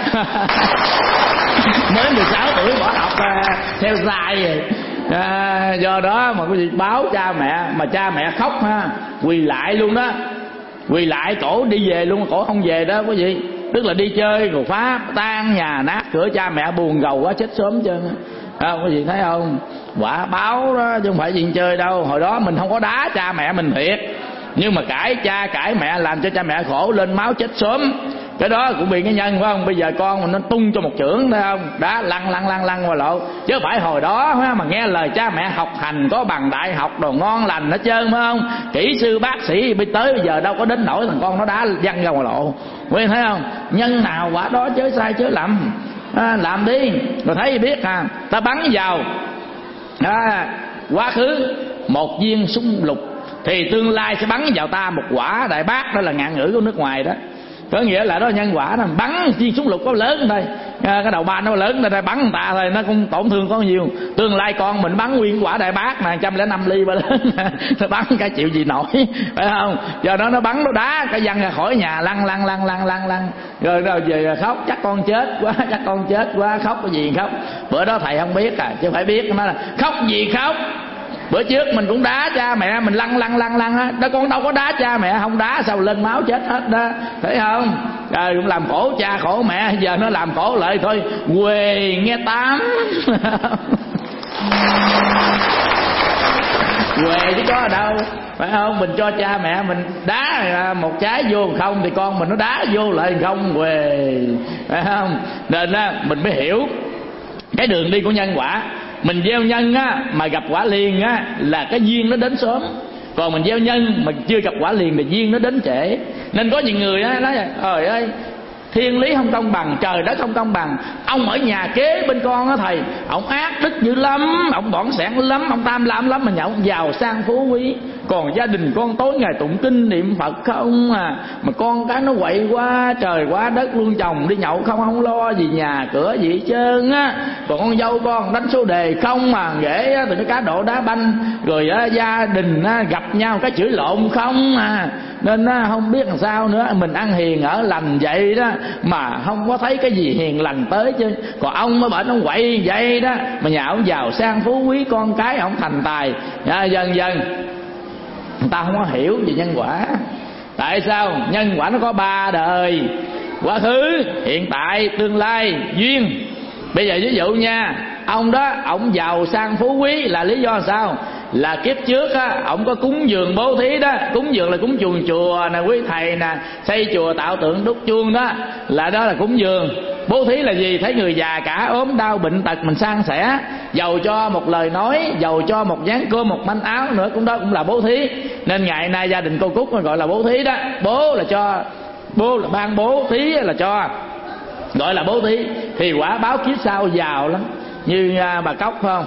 Mới mười sáu tuổi bỏ học à, theo dài rồi. À, do đó mà cái gì báo cha mẹ, mà cha mẹ khóc ha, quỳ lại luôn đó, quỳ lại cổ đi về luôn, cổ không về đó quý vị. Tức là đi chơi rồi phá tan nhà nát cửa, cha mẹ buồn gầu quá chết sớm trơn á. Quý vị thấy không, quả báo đó chứ không phải chuyện chơi đâu. Hồi đó mình không có đá cha mẹ mình thiệt, nhưng mà cãi cha cãi mẹ làm cho cha mẹ khổ lên máu chết sớm, cái đó cũng bị cái nhân phải không? Bây giờ con mình nó tung cho một chưởng thấy không, đá lăn lăn lăn lăn qua lộ, chứ phải hồi đó mà nghe lời cha mẹ học hành có bằng đại học đồ ngon lành hết trơn phải không? Kỹ sư bác sĩ bây tới bây giờ đâu có đến nỗi thằng con nó đá văng ra ngoài lộ. Quý thấy không, nhân nào quả đó chớ sai chớ lầm. À, làm đi rồi thấy biết à, ta bắn vào à, quá khứ một viên súng lục thì tương lai sẽ bắn vào ta một quả đại bác, đó là ngạn ngữ của nước ngoài đó. Có nghĩa là đó nhân quả, nó bắn viên súng lục có lớn thôi, à, cái đầu ba nó lớn thôi, bắn người ta thôi, nó cũng tổn thương có nhiều. Tương lai con mình bắn nguyên quả đại bác này trăm lẻ năm ly ba lớn, nó bắn cái chịu gì nổi, phải không? Do đó nó bắn nó đá cái văng ra khỏi nhà, lăn lăn lăn lăn lăn lăn, rồi rồi về khóc chắc con chết quá, chắc con chết quá, khóc cái gì khóc. Bữa đó thầy không biết à, chứ phải biết nó là khóc gì khóc. Bữa trước mình cũng đá cha mẹ mình lăn lăn lăn lăn á, đó con đâu có đá cha mẹ, không đá sao lên máu chết hết đó, thấy không? Rồi cũng làm khổ cha khổ mẹ, giờ nó làm khổ lại thôi, quê nghe tám. Quê chứ có ở đâu, phải không? Mình cho cha mẹ mình đá một trái vô không thì con mình nó đá vô lại không, quê, phải không? Nên á mình mới hiểu cái đường đi của nhân quả. Mình gieo nhân á mà gặp quả liền á là cái duyên nó đến sớm, còn mình gieo nhân mà chưa gặp quả liền thì duyên nó đến trễ. Nên có những người á nói trời ơi thiên lý không công bằng, trời đất không công bằng. Ông ở nhà kế bên con á thầy, ông ác đức dữ lắm, ông bỏng sẻn lắm, ông tham lam lắm, mà nhà ông giàu sang phú quý, còn gia đình con tối ngày tụng kinh niệm Phật không à, mà con cái nó quậy quá trời quá đất luôn, chồng đi nhậu không không lo gì nhà cửa gì hết trơn á, còn con dâu con đánh số đề không mà ghẻ từ cái cá độ đá banh, rồi á, gia đình á, gặp nhau cái chửi lộn không à. Nên á, không biết làm sao nữa, mình ăn hiền ở lành vậy đó mà không có thấy cái gì hiền lành tới chứ. Còn ông mới bệnh ông quậy vậy đó, mà nhà ông giàu sang phú quý, con cái ông thành tài à, dần dần người ta không có hiểu về nhân quả. Tại sao? Nhân quả nó có ba đời: quá khứ, hiện tại, tương lai, duyên. Bây giờ ví dụ nha, ông đó ông giàu sang phú quý là lý do sao? Là kiếp trước á, ông có cúng dường bố thí đó. Cúng dường là cúng chuồng chùa nè, quý thầy nè, xây chùa tạo tượng đúc chuông đó, là đó là cúng dường. Bố thí là gì? Thấy người già cả ốm đau bệnh tật mình san sẻ, giàu cho một lời nói, giàu cho một dáng cơm, một manh áo nữa, cũng đó cũng là bố thí. Nên ngày nay gia đình cô Cúc gọi là bố thí đó. Bố là cho, bố là ban bố, thí là cho, gọi là bố thí. Thì quả báo kiếp sau giàu lắm. Như à, bà Cóc phải không?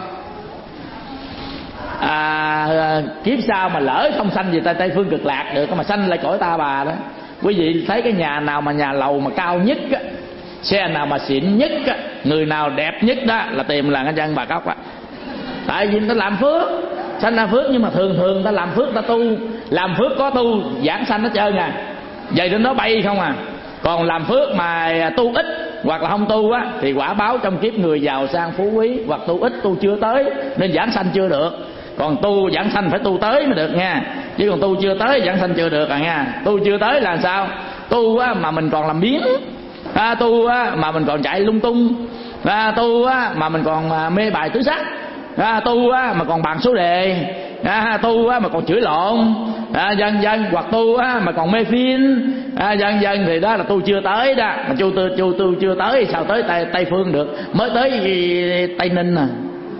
À, kiếp sau mà lỡ không sanh về Tây, Tây Phương Cực Lạc được, mà sanh lại cõi Ta Bà đó. Quý vị thấy cái nhà nào mà nhà lầu mà cao nhất á, xe nào mà xịn nhất á, người nào đẹp nhất đó là tìm là cái chân bà Cóc á. Tại vì người ta làm phước, sanh ra phước, nhưng mà thường thường người ta làm phước, ta tu, làm phước có tu giảng sanh hết trơn à, vậy đến đó bay không à. Còn làm phước mà tu ít hoặc là không tu á, thì quả báo trong kiếp người giàu sang phú quý, hoặc tu ít tu chưa tới nên giảng sanh chưa được. Còn tu giảng sanh phải tu tới mới được nha, chứ còn tu chưa tới giảng sanh chưa được à nha. Tu chưa tới là sao? Tu á mà mình còn làm biếng, à, tu á mà mình còn chạy lung tung, à, tu á mà mình còn mê bài tứ sắc, à, tu á mà còn bàn số đề, à, tu á mà còn chửi lộn, à, dần dần, hoặc tu á mà còn mê phim, à, dần dần thì đó là tu chưa tới đó. Mà tu tu tu, tu chưa tới sao tới Tây, Tây Phương được? Mới tới Tây Ninh à.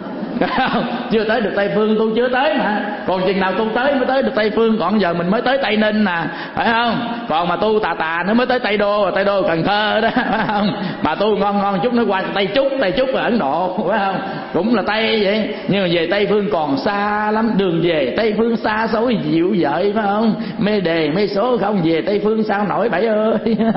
Chưa tới được Tây Phương, tu chưa tới mà. Còn chừng nào tu tới mới tới được Tây Phương, còn giờ mình mới tới Tây Ninh nè, phải không? Còn mà tu tà tà nó mới tới Tây Đô, Tây Đô Cần Thơ đó, phải không? Mà tu ngon ngon chút nó qua Tây Trúc, Tây Trúc là Ấn Độ, phải không? Cũng là Tây vậy, nhưng mà về Tây Phương còn xa lắm. Đường về Tây Phương xa xôi dịu dợi, phải không? Mê đề mê số không, về Tây Phương sao nổi bảy ơi.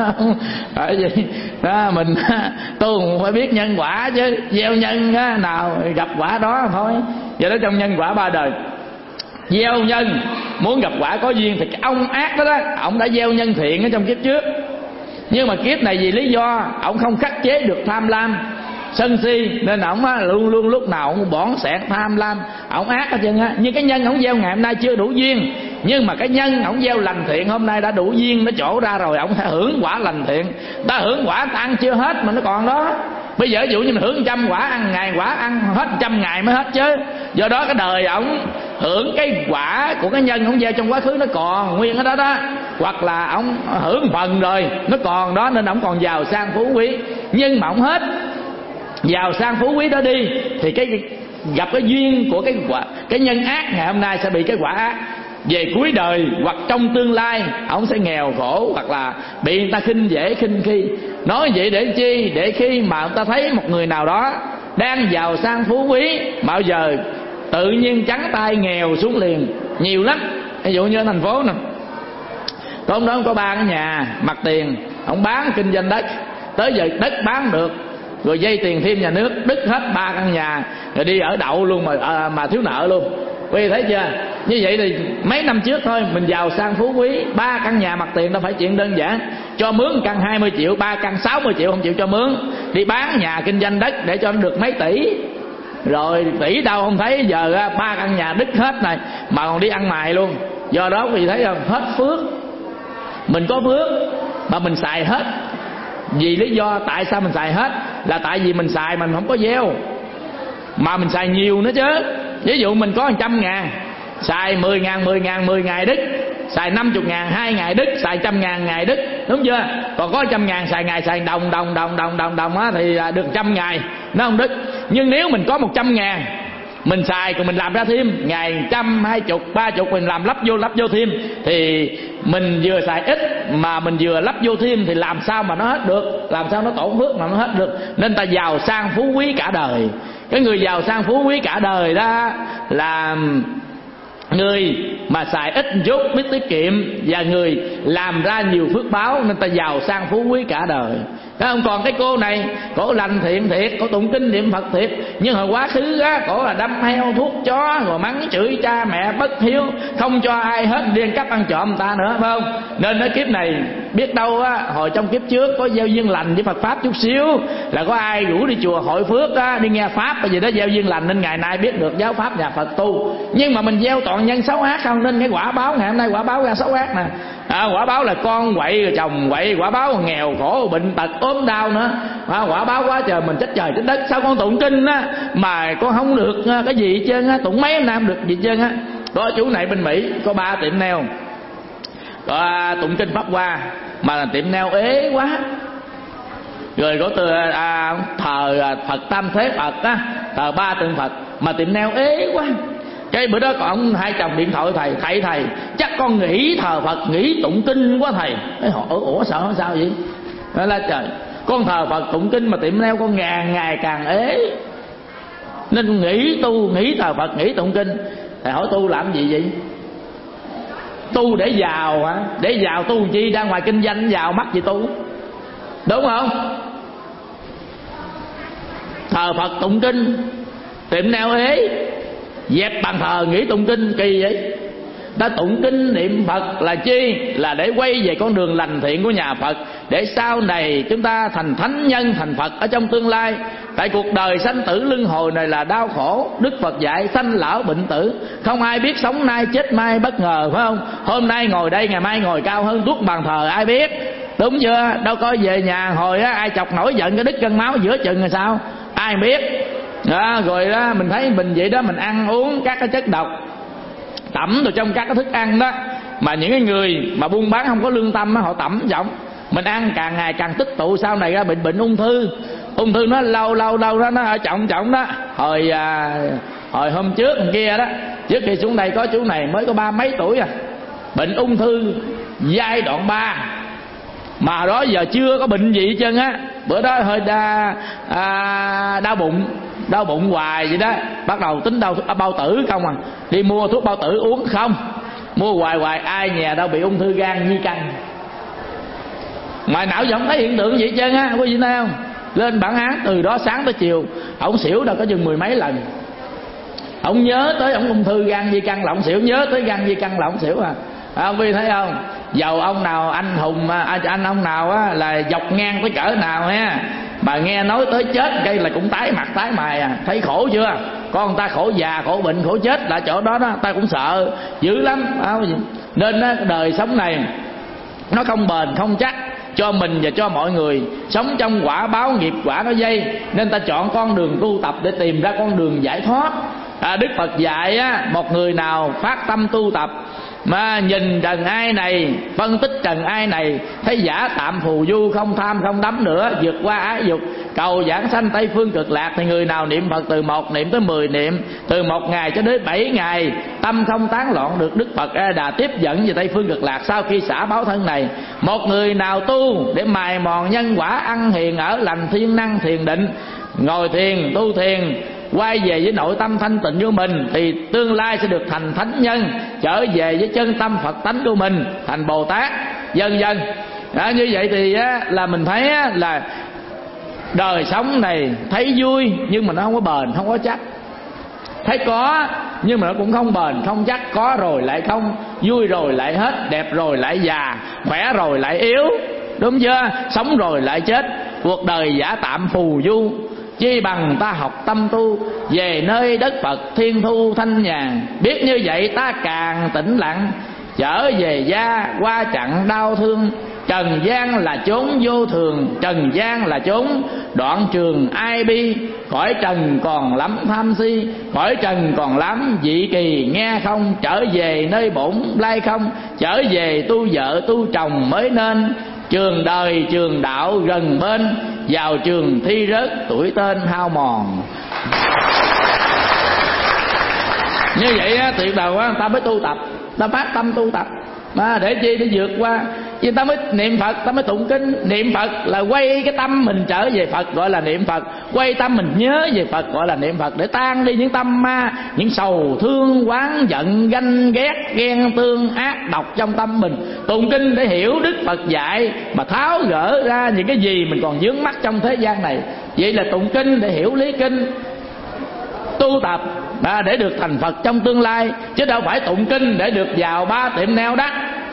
Phải vậy đó, mình tu phải biết nhân quả chứ, gieo nhân nào gặp quả đó thôi. Vậy đó, trong nhân quả ba đời, gieo nhân muốn gặp quả có duyên, thì cái ông ác đó đó, ông đã gieo nhân thiện ở trong kiếp trước, nhưng mà kiếp này vì lý do ông không khắc chế được tham lam sân si, nên ông luôn luôn lúc nào ông bỏn sẹt tham lam, ông ác hết trơn á. Nhưng cái nhân ông gieo ngày hôm nay chưa đủ duyên, nhưng mà cái nhân ông gieo lành thiện hôm nay đã đủ duyên, nó trổ ra rồi, ông sẽ hưởng quả lành thiện. Ta hưởng quả ta ăn chưa hết mà nó còn đó. Bây giờ ví dụ như mình hưởng trăm quả, ăn ngày quả ăn hết trăm ngày mới hết chứ. Do đó cái đời ổng hưởng cái quả của cái nhân ổng gieo trong quá khứ nó còn nguyên ở đó đó, hoặc là ổng hưởng phần rồi nó còn đó, nên ổng còn giàu sang phú quý. Nhưng mà ổng hết giàu sang phú quý đó đi, thì cái gặp cái duyên của cái quả, cái nhân ác ngày hôm nay sẽ bị cái quả ác. Về cuối đời hoặc trong tương lai ông sẽ nghèo khổ, hoặc là bị người ta khinh dễ khinh khi. Nói vậy để chi? Để khi mà người ta thấy một người nào đó đang giàu sang phú quý mà bây giờ tự nhiên trắng tay nghèo xuống liền, nhiều lắm. Ví dụ như ở thành phố nè, có ông đó có ba cái nhà mặt tiền, ông bán kinh doanh đất, tới giờ đất bán được rồi dây tiền thêm nhà nước, đứt hết ba căn nhà rồi đi ở đậu luôn mà à, mà thiếu nợ luôn. Quý vị thấy chưa? Như vậy thì mấy năm trước thôi mình giàu sang phú quý, ba căn nhà mặt tiền đâu phải chuyện đơn giản. Cho mướn căn hai mươi triệu, ba căn sáu mươi triệu không chịu cho mướn, đi bán nhà kinh doanh đất để cho nó được mấy tỷ. Rồi tỷ đâu không thấy, giờ ba căn nhà đứt hết này mà còn đi ăn mày luôn. Do đó quý vị thấy không? Hết phước. Mình có phước mà mình xài hết. Vì lý do tại sao mình xài hết là tại vì mình xài mình không có gieo, mà mình xài nhiều nữa chứ. Ví dụ mình có một trăm ngàn, xài mười ngàn, mười ngàn, mười ngày đứt, xài năm mươi ngàn, hai ngày đứt, xài trăm ngàn ngày đứt, đúng chưa? Còn có trăm ngàn xài ngày xài đồng đồng đồng đồng đồng đồng á, thì được trăm ngày nó không đứt. Nhưng nếu mình có một trăm ngàn mình xài còn mình làm ra thêm ngày trăm, hai chục, ba chục, mình làm lắp vô lắp vô thêm, thì mình vừa xài ít mà mình vừa lắp vô thêm, thì làm sao mà nó hết được, làm sao nó tổn phước mà nó hết được. Nên ta giàu sang phú quý cả đời. Cái người giàu sang phú quý cả đời đó là người mà xài ít chút, biết tiết kiệm, và người làm ra nhiều phước báo, nên ta giàu sang phú quý cả đời. Đó không? Còn cái cô này, cổ lành thiện thiệt, cổ tụng kinh niệm Phật thiệt, nhưng hồi quá khứ á, cổ là đâm heo thuốc chó, rồi mắng chửi cha mẹ bất hiếu, không cho ai hết, điên cắp ăn trộm người ta nữa, phải không? Nên nói kiếp này Biết đâu á, hồi trong kiếp trước có gieo duyên lành với Phật Pháp chút xíu, là có ai rủ đi chùa Hội Phước á, đi nghe Pháp, bởi vì đó gieo duyên lành nên ngày nay biết được giáo Pháp nhà Phật tu. Nhưng mà mình gieo toàn nhân xấu ác không, nên cái quả báo ngày hôm nay quả báo ra xấu ác nè. À, quả báo là con quậy rồi chồng quậy, quả báo là nghèo khổ bệnh tật ốm đau nữa. À, quả báo quá trời, mình trách trời trách đất. Sao con tụng kinh á mà con không được cái gì hết trơn á, tụng mấy năm được gì hết trơn á. Có chú này bên Mỹ có ba tiệm nail, có tụng kinh Pháp Hoa mà là tiệm nail ế quá. Rồi có từ à, thờ Phật Tam Thế Phật á, thờ ba tượng Phật mà tiệm nail ế quá. Cái bữa đó còn hai chồng điện thoại thầy, thầy thầy chắc con nghỉ thờ Phật, nghỉ tụng kinh quá thầy. Cái họ ủa sao sao vậy? Nói là trời, con thờ Phật tụng kinh mà tiệm nail con ngàn ngày càng ế, nên nghỉ tu, nghỉ thờ Phật, nghỉ tụng kinh. Thầy hỏi tu làm gì vậy? Tu để giàu hả? Để giàu tu chi, ra ngoài kinh doanh giàu mắc gì tu, đúng không? Thờ Phật tụng kinh, tiệm nail ế, dẹp bàn thờ nghỉ tụng kinh, kỳ vậy. Ta tụng kinh niệm Phật là chi? Là để quay về con đường lành thiện của nhà Phật, để sau này chúng ta thành thánh nhân, thành Phật ở trong tương lai. Tại cuộc đời sanh tử luân hồi này là đau khổ. Đức Phật dạy sanh lão bệnh tử, không ai biết sống nay chết mai bất ngờ, phải không? Hôm nay ngồi đây, ngày mai ngồi cao hơn tuốt bàn thờ, ai biết, đúng chưa? Đâu có về nhà hồi á, ai chọc nổi giận cái đứt cân máu giữa chừng là sao, ai biết đó. Rồi đó mình thấy mình vậy đó, mình ăn uống các cái chất độc tẩm vào trong các cái thức ăn đó, mà những cái người mà buôn bán không có lương tâm á, họ tẩm giọng mình ăn, càng ngày càng tích tụ, sau này ra bệnh bệnh ung thư. Ung thư nó lâu lâu lâu đó, nó ở trọng trọng đó. Hồi à, hồi hôm trước hôm kia đó, trước khi xuống đây có chú này mới có ba mấy tuổi à, bệnh ung thư giai đoạn ba, mà đó giờ chưa có bệnh gì hết trơn á. Bữa đó hơi đa, à, đau bụng, đau bụng hoài vậy đó, bắt đầu tính đau bao tử không à, đi mua thuốc bao tử uống không, mua hoài hoài, ai nhà đâu bị ung thư gan di căn. Ngoài não giờ không thấy hiện tượng gì hết trơn á, có gì thấy không? Lên bản án từ đó sáng tới chiều, ổng xỉu đâu có chừng mười mấy lần. Ổng nhớ tới ổng ung thư gan di căn là ổng xỉu, nhớ tới gan di căn là ổng xỉu à. À, ông Vi thấy không? Dầu ông nào anh hùng, anh ông nào á là dọc ngang tới cỡ nào ha, mà nghe nói tới chết cây là cũng tái mặt tái mày à. Thấy khổ chưa? Con người ta khổ già, khổ bệnh, khổ chết là chỗ đó đó, ta cũng sợ dữ lắm. Nên á, đời sống này nó không bền không chắc cho mình và cho mọi người. Sống trong quả báo nghiệp quả nó dây, nên ta chọn con đường tu tập để tìm ra con đường giải thoát. À, Đức Phật dạy á, một người nào phát tâm tu tập mà nhìn trần ai này, phân tích trần ai này, thấy giả tạm phù du, không tham không đắm nữa, vượt qua ái dục, cầu giảng sanh Tây phương cực lạc, thì người nào niệm Phật từ một niệm tới mười niệm, từ một ngày cho đến bảy ngày, tâm không tán loạn, được Đức Phật A Đà tiếp dẫn về Tây phương cực lạc sau khi xả báo thân này. Một người nào tu để mài mòn nhân quả, ăn hiền ở lành, thiên năng thiền định, ngồi thiền tu thiền, quay về với nội tâm thanh tịnh của mình, thì tương lai sẽ được thành thánh nhân, trở về với chân tâm Phật tánh của mình, thành Bồ Tát dần dần. Đó, như vậy thì á, là mình thấy á, là đời sống này thấy vui nhưng mà nó không có bền, không có chắc. Thấy có nhưng mà nó cũng không bền không chắc, có rồi lại không, vui rồi lại hết, đẹp rồi lại già, khỏe rồi lại yếu, đúng chưa? Sống rồi lại chết, cuộc đời giả tạm phù du, chi bằng ta học tâm tu, về nơi đất Phật thiên thu thanh nhàn. Biết như vậy ta càng tĩnh lặng, trở về gia qua chặng đau thương. Trần gian là chốn vô thường, trần gian là chốn đoạn trường ai bi. Khỏi trần còn lắm tham si, khỏi trần còn lắm dị kỳ nghe không. Trở về nơi bổn lai không, trở về tu vợ tu chồng mới nên. Trường đời trường đạo gần bên, vào trường thi rớt tuổi tên hao mòn. Như vậy á, tuyệt đầu á, ta mới tu tập, ta phát tâm tu tập mà để chi? Để vượt qua. Vì ta mới niệm Phật, ta mới tụng kinh. Niệm Phật là quay cái tâm mình trở về Phật, gọi là niệm Phật. Quay tâm mình nhớ về Phật, gọi là niệm Phật. Để tan đi những tâm ma, những sầu thương oán giận ganh ghét ghen tương ác độc trong tâm mình. Tụng kinh để hiểu Đức Phật dạy, mà tháo gỡ ra những cái gì mình còn vướng mắc trong thế gian này. Vậy là tụng kinh để hiểu lý kinh, tu tập để được thành Phật trong tương lai, chứ đâu phải tụng kinh để được vào ba tiệm nail đắt.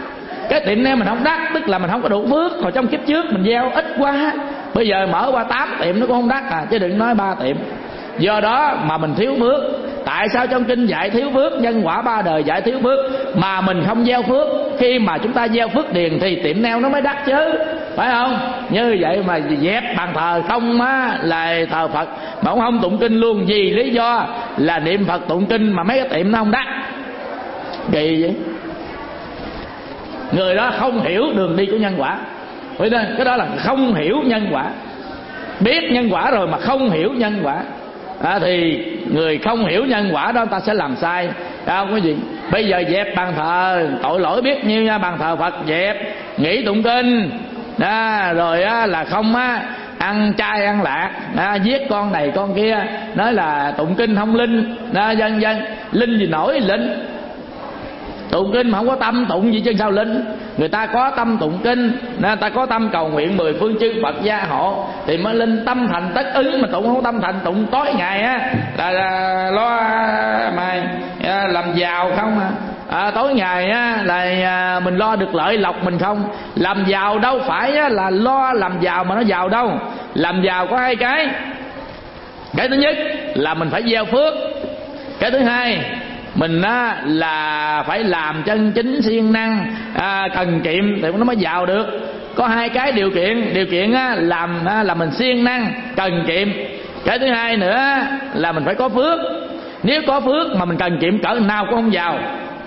Cái tiệm nail mình không đắt, tức là mình không có đủ phước. Hồi trong kiếp trước mình gieo ít quá, bây giờ mở qua tám tiệm nó cũng không đắt à, chứ đừng nói ba tiệm. Do đó mà mình thiếu phước. Tại sao trong kinh dạy thiếu phước? Nhân quả ba đời dạy thiếu phước, mà mình không gieo phước. Khi mà chúng ta gieo phước điền thì tiệm nail nó mới đắt chứ, phải không? Như vậy mà dẹp bàn thờ không á là thờ Phật mà cũng không tụng kinh luôn. Vì lý do là niệm Phật tụng kinh mà mấy cái tiệm nó không đắt. Kỳ vậy. Người đó không hiểu đường đi của nhân quả. Cái đó là không hiểu nhân quả. Biết nhân quả rồi mà không hiểu nhân quả à, thì người không hiểu nhân quả đó ta sẽ làm sai. Không có gì. Bây giờ dẹp bàn thờ, tội lỗi biết nhiêu nha, bàn thờ Phật dẹp, nghỉ tụng kinh đó, rồi á, là không á, ăn chay ăn lạc đó, giết con này con kia, nói là tụng kinh không linh đó, dân dân linh gì nổi linh. Tụng kinh mà không có tâm tụng gì chứ sao linh. Người ta có tâm tụng kinh, người ta có tâm cầu nguyện mười phương chư Phật gia hộ thì mới linh tâm thành tất ứng. Mà tụng không tâm thành, tụng tối ngày á là, là lo mà làm giàu không à. À, tối ngày á là mình lo được lợi lộc mình không. Làm giàu đâu phải á, là lo làm giàu mà nó giàu đâu. Làm giàu có hai cái. Cái thứ nhất là mình phải gieo phước. Cái thứ hai mình á, là phải làm chân chính siêng năng à, cần kiệm thì nó mới giàu được. Có hai cái điều kiện. Điều kiện á, làm á, là mình siêng năng cần kiệm. Cái thứ hai nữa là mình phải có phước. Nếu có phước mà mình cần kiệm cỡ nào cũng không giàu.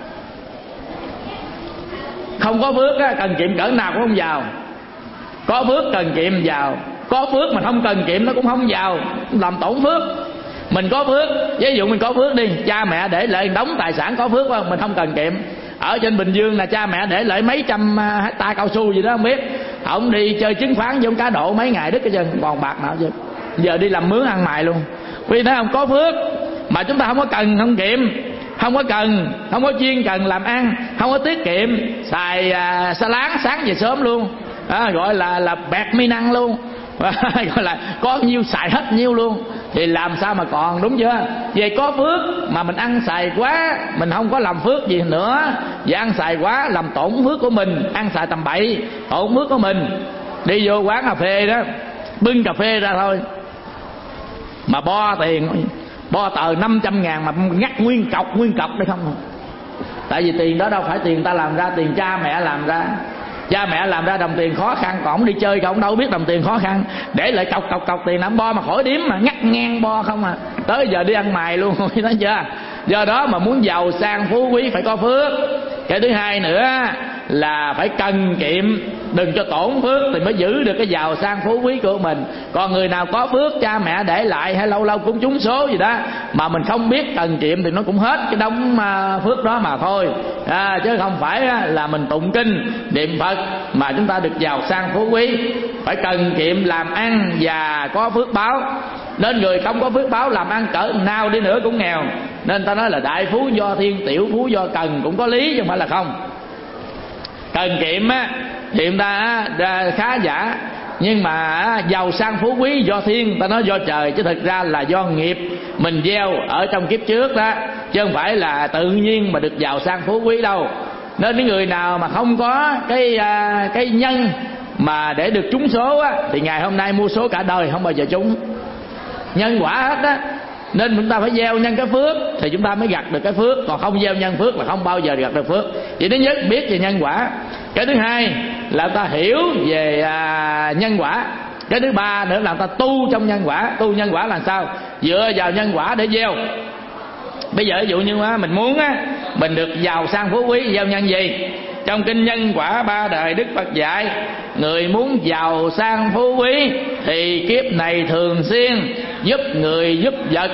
Không có phước á, cần kiệm cỡ nào cũng không giàu. Có phước cần kiệm giàu. Có phước mà không cần kiệm nó cũng không giàu, làm tổn phước. Mình có phước, ví dụ mình có phước đi, cha mẹ để lại đống tài sản có phước không, mình không cần kiệm. Ở trên Bình Dương là cha mẹ để lại mấy trăm hecta cao su gì đó không biết. Ông đi chơi chứng khoán với ông cá độ mấy ngày đứt cái chân, còn bạc nào chứ. Giờ đi làm mướn ăn mày luôn. Vì thế không có phước mà chúng ta không có cần không kiệm, không có cần, không có chuyên cần làm ăn, không có tiết kiệm, xài à, xa láng sáng về sớm luôn à, gọi là là bẹt mi năng luôn gọi là có nhiêu xài hết nhiêu luôn thì làm sao mà còn, đúng chưa? Về có phước mà mình ăn xài quá, mình không có làm phước gì nữa. Về ăn xài quá làm tổn phước của mình, ăn xài tầm bậy tổn phước của mình. Đi vô quán cà phê đó, bưng cà phê ra thôi mà bo tiền, bo tờ năm trăm ngàn mà ngắt nguyên cọc nguyên cọc đấy không. Tại vì tiền đó đâu phải tiền ta làm ra, tiền cha mẹ làm ra. Cha mẹ làm ra đồng tiền khó khăn, còn ông đi chơi còn đâu biết đồng tiền khó khăn, để lại cọc cọc cọc tiền nắm bo mà khỏi điếm mà ngắt ngang bo không à. Tới giờ đi ăn mày luôn, thấy chưa? Do đó mà muốn giàu sang phú quý phải có phước. Cái thứ hai nữa là phải cần kiệm, đừng cho tổn phước thì mới giữ được cái giàu sang phú quý của mình. Còn người nào có phước cha mẹ để lại hay lâu lâu cũng trúng số gì đó mà mình không biết cần kiệm thì nó cũng hết cái đống phước đó mà thôi à, chứ không phải là mình tụng kinh niệm Phật mà chúng ta được giàu sang phú quý. Phải cần kiệm làm ăn và có phước báo. Nên người không có phước báo làm ăn cỡ nào đi nữa cũng nghèo. Nên ta nói là đại phú do thiên, tiểu phú do cần, cũng có lý chứ không phải là không. Cần kiệm á thì chúng ta á, khá giả, nhưng mà giàu sang phú quý do thiên, ta nói do trời, chứ thực ra là do nghiệp mình gieo ở trong kiếp trước đó, chứ không phải là tự nhiên mà được giàu sang phú quý đâu. Nên những người nào mà không có cái cái nhân mà để được trúng số á, thì ngày hôm nay mua số cả đời không bao giờ trúng. Nhân quả hết á. Nên chúng ta phải gieo nhân cái phước thì chúng ta mới gặt được cái phước. Còn không gieo nhân phước là không bao giờ gặt được phước. Vậy thứ nhất biết về nhân quả. Cái thứ hai là ta hiểu về à, nhân quả. Cái thứ ba nữa là ta tu trong nhân quả. Tu nhân quả là sao? Dựa vào nhân quả để gieo. Bây giờ ví dụ như á, mình muốn á, mình được giàu sang phú quý, gieo nhân gì? Trong kinh Nhân Quả Ba Đời Đức Phật dạy, người muốn giàu sang phú quý thì kiếp này thường xuyên giúp người giúp vật,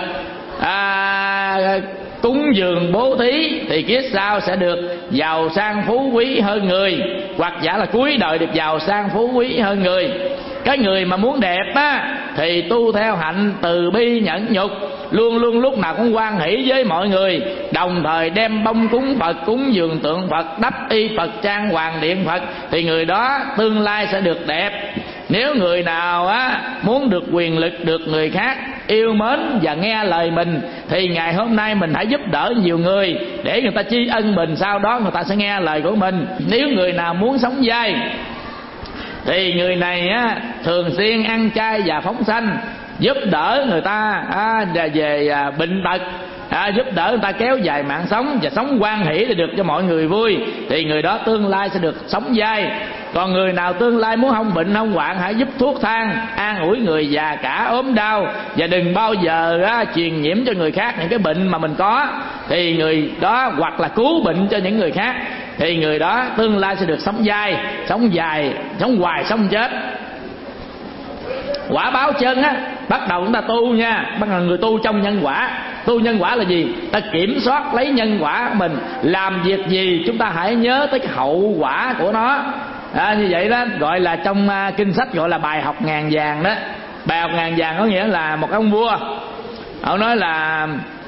à, cúng dường bố thí thì kiếp sau sẽ được giàu sang phú quý hơn người, hoặc giả là cuối đời được giàu sang phú quý hơn người. Cái người mà muốn đẹp á thì tu theo hạnh từ bi nhẫn nhục, luôn luôn lúc nào cũng hoan hỷ với mọi người, đồng thời đem bông cúng Phật, cúng dường tượng Phật, đắp y Phật, trang hoàng điện Phật, thì người đó tương lai sẽ được đẹp. Nếu người nào á muốn được quyền lực, được người khác yêu mến và nghe lời mình, thì ngày hôm nay mình hãy giúp đỡ nhiều người để người ta tri ân mình, sau đó người ta sẽ nghe lời của mình. Nếu người nào muốn sống dai thì người này á, thường xuyên ăn chay và phóng sanh, giúp đỡ người ta à, về à, bệnh tật, à, giúp đỡ người ta kéo dài mạng sống và sống hoan hỷ để được cho mọi người vui, thì người đó tương lai sẽ được sống dai. Còn người nào tương lai muốn không bệnh không hoạn, hãy giúp thuốc thang, an ủi người già cả ốm đau, và đừng bao giờ á, truyền nhiễm cho người khác những cái bệnh mà mình có, thì người đó hoặc là cứu bệnh cho những người khác, thì người đó tương lai sẽ được sống dai, sống dài, sống hoài, sống chết. Quả báo chân á, bắt đầu chúng ta tu nha, bắt đầu người tu trong nhân quả. Tu nhân quả là gì? Ta kiểm soát lấy nhân quả của mình, làm việc gì chúng ta hãy nhớ tới cái hậu quả của nó. À, như vậy đó gọi là trong uh, kinh sách gọi là bài học ngàn vàng đó. Bài học ngàn vàng có nghĩa là một ông vua, ông nói là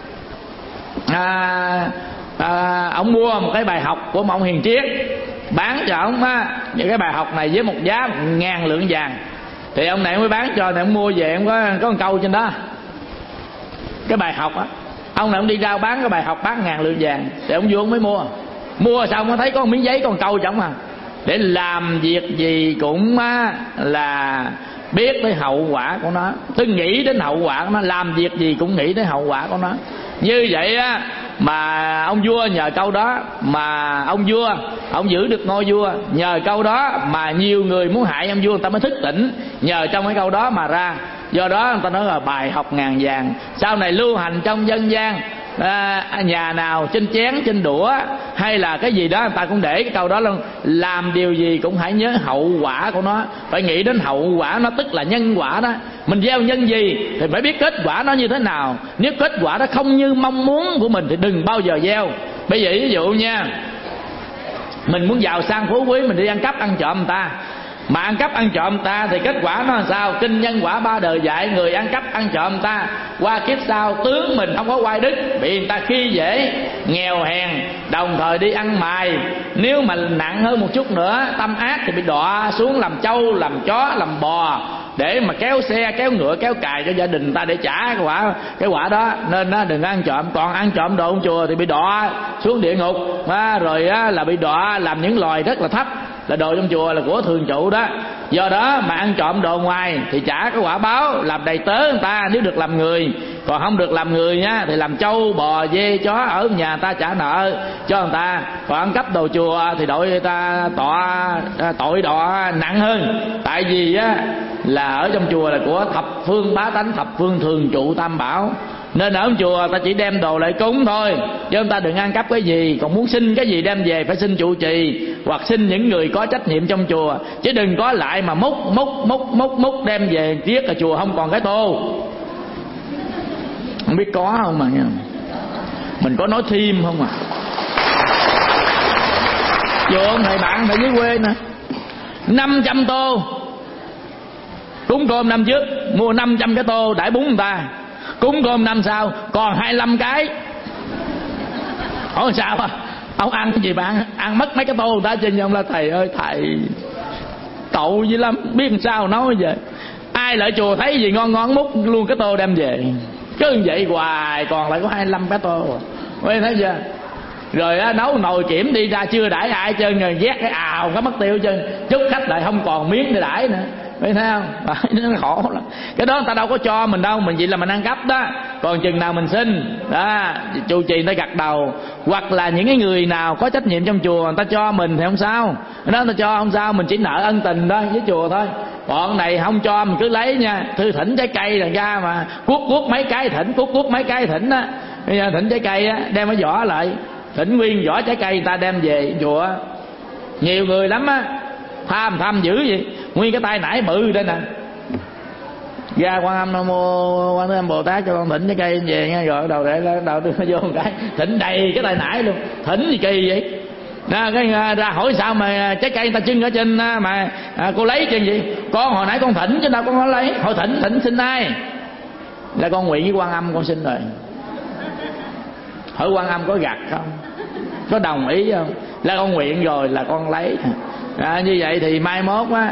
à, à, ông mua một cái bài học của một ông hiền triết, bán cho ông á, những cái bài học này với một giá một ngàn lượng vàng. Thì ông này mới bán cho, này ông mua về, ông có có một câu trên đó cái bài học á, ông này ông đi ra bán cái bài học bán ngàn lượng vàng, thì ông vua ông mới mua. Mua xong ông thấy có một miếng giấy, có một câu trong à, để làm việc gì cũng á, là biết tới hậu quả của nó, tôi nghĩ đến hậu quả của nó, làm việc gì cũng nghĩ tới hậu quả của nó. Như vậy á, mà ông vua nhờ câu đó mà ông vua ông giữ được ngôi vua, nhờ câu đó mà nhiều người muốn hại ông vua người ta mới thức tỉnh, nhờ trong cái câu đó mà ra. Do đó người ta nói là bài học ngàn vàng, sau này lưu hành trong dân gian. À, nhà nào trên chén trên đũa hay là cái gì đó người ta cũng để cái câu đó luôn, làm điều gì cũng hãy nhớ hậu quả của nó, phải nghĩ đến hậu quả nó, tức là nhân quả đó. Mình gieo nhân gì thì phải biết kết quả nó như thế nào. Nếu kết quả đó không như mong muốn của mình thì đừng bao giờ gieo. Bây giờ ví dụ nha, mình muốn giàu sang phú quý, mình đi ăn cắp ăn trộm người ta, mà ăn cắp ăn trộm người ta thì kết quả nó là sao? Kinh nhân quả ba đời dạy, người ăn cắp ăn trộm người ta qua kiếp sau tướng mình không có quay đức, bị người ta khi dễ, nghèo hèn, đồng thời đi ăn mày. Nếu mà nặng hơn một chút nữa, tâm ác thì bị đọa xuống làm trâu, làm chó, làm bò, để mà kéo xe, kéo ngựa, kéo cài cho gia đình người ta để trả cái quả cái quả đó. Nên đó, đừng ăn trộm. Còn ăn trộm đồ ông chùa thì bị đọa xuống địa ngục, à, rồi á, là bị đọa làm những loài rất là thấp, là đồ trong chùa là của thường trụ đó. Do đó mà ăn trộm đồ ngoài thì trả cái quả báo làm đầy tớ người ta nếu được làm người. Còn không được làm người nhá thì làm trâu bò dê chó ở nhà người ta trả nợ cho người ta. Còn ăn cắp đồ chùa thì đội người ta tọa tội đọa nặng hơn. Tại vì á là ở trong chùa là của thập phương bá tánh, thập phương thường trụ tam bảo, nên ở chùa ta chỉ đem đồ lại cúng thôi, chứ người ta đừng ăn cắp cái gì. Còn muốn xin cái gì đem về phải xin trụ trì hoặc xin những người có trách nhiệm trong chùa, chứ đừng có lại mà múc múc múc múc múc đem về riết ở chùa không còn cái tô. Không biết có không mà nha, mình có nói thêm không à. Chùa ông thầy bạn ở dưới quê nè, năm trăm tô cúng cơm năm trước, mua năm trăm cái tô đãi bún người ta, cúng cơm năm sau còn hai mươi lăm cái. Hỏi sao à? Ông ăn cái gì bạn ăn mất mấy cái tô người ta trên. Ông là thầy ơi thầy tội dữ lắm, biết làm sao nói vậy. Ai lại chùa thấy gì ngon ngon múc luôn cái tô đem về, cứ vậy hoài còn lại có hai mươi lăm cái tô. Quên thấy chưa? Rồi á, nấu nồi kiểm đi ra chưa đãi ai trơn, rồi ghét cái ào cái mất tiêu trơn, chút khách lại không còn miếng để đãi nữa. Thấy không? Nó khổ lắm. Cái đó người ta đâu có cho mình đâu, mình chỉ là mình ăn cắp đó. Còn chừng nào mình xin đó, trụ trì người ta gật đầu, hoặc là những cái người nào có trách nhiệm trong chùa người ta cho mình thì không sao, cái đó người ta cho không sao, mình chỉ nợ ân tình đó với chùa thôi. Còn này không cho mình cứ lấy nha, thư thỉnh trái cây là ra mà cuốc cuốc mấy cái thỉnh, cuốc cuốc mấy cái thỉnh á. Bây giờ thỉnh trái cây á, đem cái vỏ lại, thỉnh nguyên vỏ trái cây người ta đem về chùa. Nhiều người lắm á, tham tham dữ vậy, nguyên cái tay nải bự đây nè, ra Quan Âm Nam Mô Quan Thế Âm Bồ Tát cho con thỉnh trái cây về nha, rồi đầu để đầu đưa vô một cái thỉnh đầy cái tay nải luôn. Thỉnh gì kỳ vậy đó, cái ra hỏi sao mà trái cây người ta trưng ở trên mà à, cô lấy chuyện gì? Con hồi nãy con thỉnh chứ đâu con có lấy. Hồi thỉnh thỉnh xin ai? Là con nguyện với Quan Âm con xin rồi. Hỏi Quan Âm có gặt không, có đồng ý không? Là con nguyện rồi là con lấy. À, như vậy thì mai mốt á,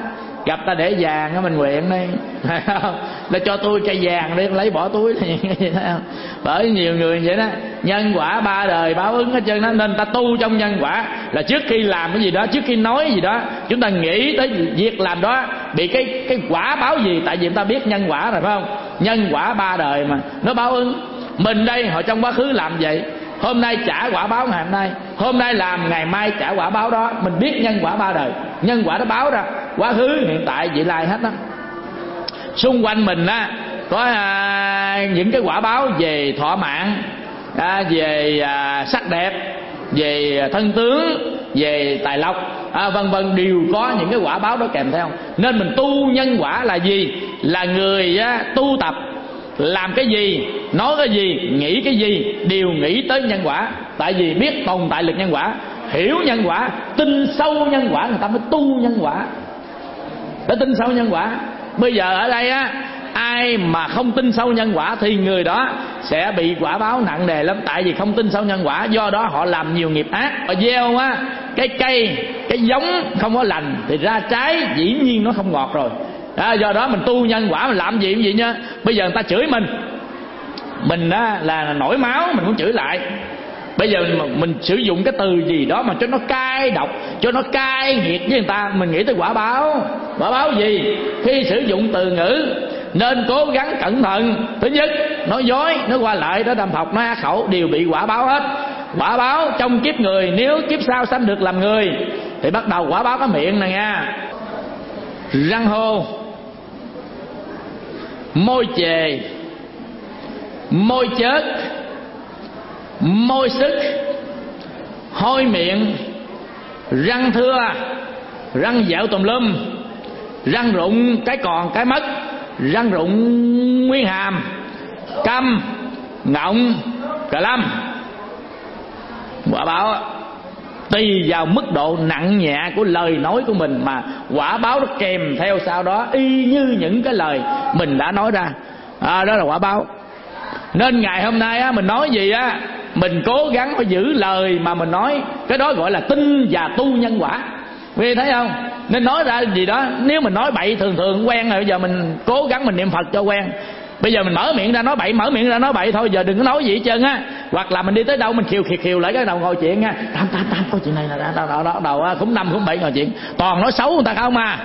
gặp ta để vàng á mình nguyện đi, phải không? Là cho tôi cây vàng đi, lấy bỏ túi là vậy, thấy không? Bởi nhiều người vậy đó, nhân quả ba đời báo ứng hết trơn đó. Nên ta tu trong nhân quả là trước khi làm cái gì đó, trước khi nói gì đó, chúng ta nghĩ tới việc làm đó bị cái cái quả báo gì. Tại vì chúng ta biết nhân quả rồi, phải không? Nhân quả ba đời mà nó báo ứng. Mình đây hồi trong quá khứ làm vậy, hôm nay trả quả báo ngày hôm nay, hôm nay làm ngày mai trả quả báo đó. Mình biết nhân quả ba đời, nhân quả nó báo ra quá khứ, hiện tại, vị lai hết đó. Xung quanh mình á có à, những cái quả báo về thọ mạng, à, về à, sắc đẹp, về thân tướng, về tài lộc, à, vân vân, đều có những cái quả báo đó kèm theo. Nên mình tu nhân quả là gì? Là người á, tu tập làm cái gì, nói cái gì, nghĩ cái gì đều nghĩ tới nhân quả. Tại vì biết tồn tại lực nhân quả, hiểu nhân quả, tin sâu nhân quả, người ta mới tu nhân quả. Để tin sâu nhân quả. Bây giờ ở đây á, ai mà không tin sâu nhân quả thì người đó sẽ bị quả báo nặng nề lắm. Tại vì không tin sâu nhân quả, do đó họ làm nhiều nghiệp ác. Họ gieo á cái cây, cái giống không có lành thì ra trái dĩ nhiên nó không ngọt rồi. À, do đó mình tu nhân quả mình làm gì cũng vậy nha. Bây giờ người ta chửi mình, mình á là nổi máu, mình muốn chửi lại. Bây giờ mình, mình sử dụng cái từ gì đó mà cho nó cay độc, cho nó cay nghiệt với người ta, mình nghĩ tới quả báo. Quả báo gì? Khi sử dụng từ ngữ nên cố gắng cẩn thận. Thứ nhất, nói dối, nói qua lại, nói đàm thọc, nói ác khẩu đều bị quả báo hết. Quả báo trong kiếp người, nếu kiếp sau sanh được làm người thì bắt đầu quả báo cái miệng này nha. Răng hô, môi chề, môi chớt, môi sức, hôi miệng, răng thưa, răng dẻo tùm lum, răng rụng cái còn cái mất, răng rụng nguyên hàm, câm, ngọng, cà lâm. Quả báo tùy vào mức độ nặng nhẹ của lời nói của mình mà quả báo nó kèm theo sau đó y như những cái lời mình đã nói ra. À, đó là quả báo. Nên ngày hôm nay á, mình nói gì á, mình cố gắng phải giữ lời mà mình nói. Cái đó gọi là tin và tu nhân quả. Vì thấy không? Nên nói ra gì đó, nếu mình nói bậy thường thường quen rồi, bây giờ mình cố gắng mình niệm Phật cho quen. Bây giờ mình mở miệng ra nói bậy, mở miệng ra nói bậy thôi, giờ đừng có nói gì hết trơn á. Hoặc là mình đi tới đâu mình khiều khiều khiều lại cái đầu ngồi chuyện nha. Tam tam tam có chuyện này là đó đó đó đầu cũng năm cũng bảy ngồi chuyện, toàn nói xấu người ta không à.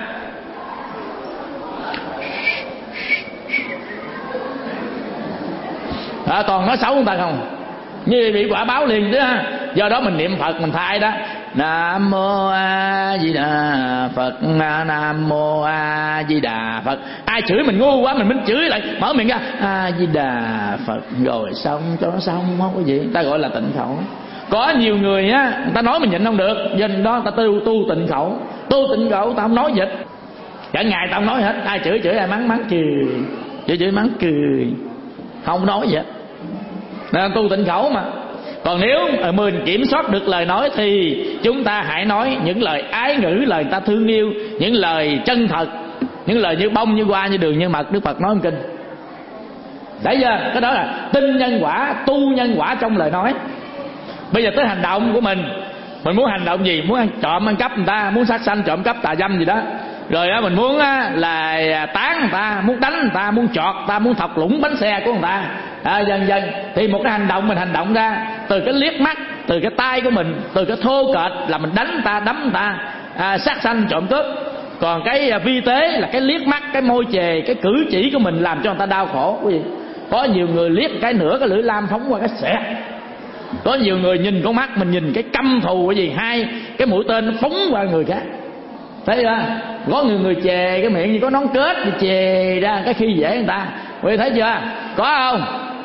À, toàn nói xấu người ta không, như bị quả báo liền chứ. Do đó mình niệm Phật mình thay đó, Nam Mô A Di Đà Phật, Nam Mô A Di Đà Phật. Ai chửi mình ngu quá mình mới chửi lại, mở miệng ra A Di Đà Phật rồi xong cho nó xong, không có gì. Ta gọi là tịnh khẩu. Có nhiều người á, người ta nói mình nhịn không được, do đó ta tu tu tịnh khẩu. Tu tịnh khẩu ta không nói dịch, cả ngày ta không nói hết. Ai chửi chửi, ai mắng mắng cười, chửi chửi mắng cười, không nói gì hết. Nên tu tịnh khẩu mà. Còn nếu mình kiểm soát được lời nói thì chúng ta hãy nói những lời ái ngữ, lời ta thương yêu, những lời chân thật, những lời như bông, như hoa, như đường, như mật. Đức Phật nói trong kinh. Đấy chưa? Cái đó là tin nhân quả, tu nhân quả trong lời nói. Bây giờ tới hành động của mình, mình muốn hành động gì? Muốn ăn trộm ăn cắp người ta, muốn sát sanh trộm cắp tà dâm gì đó. Rồi á, mình muốn á, là tán người ta, muốn đánh người ta, muốn chọt người ta, muốn thọc lũng bánh xe của người ta, à, dần dần thì một cái hành động mình hành động ra từ cái liếc mắt, từ cái tay của mình, từ cái thô kệch là mình đánh người ta, đấm người ta, à, sát sanh trộm cướp. Còn cái vi tế là cái liếc mắt, cái môi chề, cái cử chỉ của mình làm cho người ta đau khổ. Quý vị, có nhiều người liếc cái nửa cái lưỡi lam phóng qua cái xẹt. Có nhiều người nhìn con mắt mình nhìn cái căm thù cái gì, hai cái mũi tên nó phóng qua người khác. Thấy chưa? Có người người chề cái miệng như có nón kết thì chề ra cái khi dễ người ta. Quý vị thấy chưa? Có không?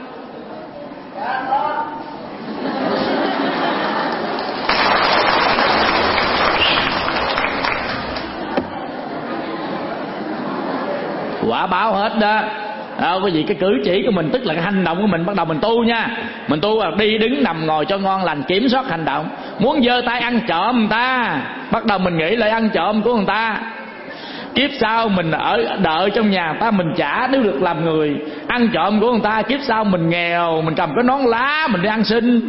Quả báo hết đó. À, cái gì cái cử chỉ của mình, tức là cái hành động của mình, bắt đầu mình tu nha. Mình tu là đi đứng nằm ngồi cho ngon lành, kiểm soát hành động. Muốn giơ tay ăn trộm người ta, bắt đầu mình nghĩ lại ăn trộm của người ta. Kiếp sau mình ở đợi trong nhà người ta, mình trả nếu được làm người. Ăn trộm của người ta, kiếp sau mình nghèo, mình cầm cái nón lá mình đi ăn xin.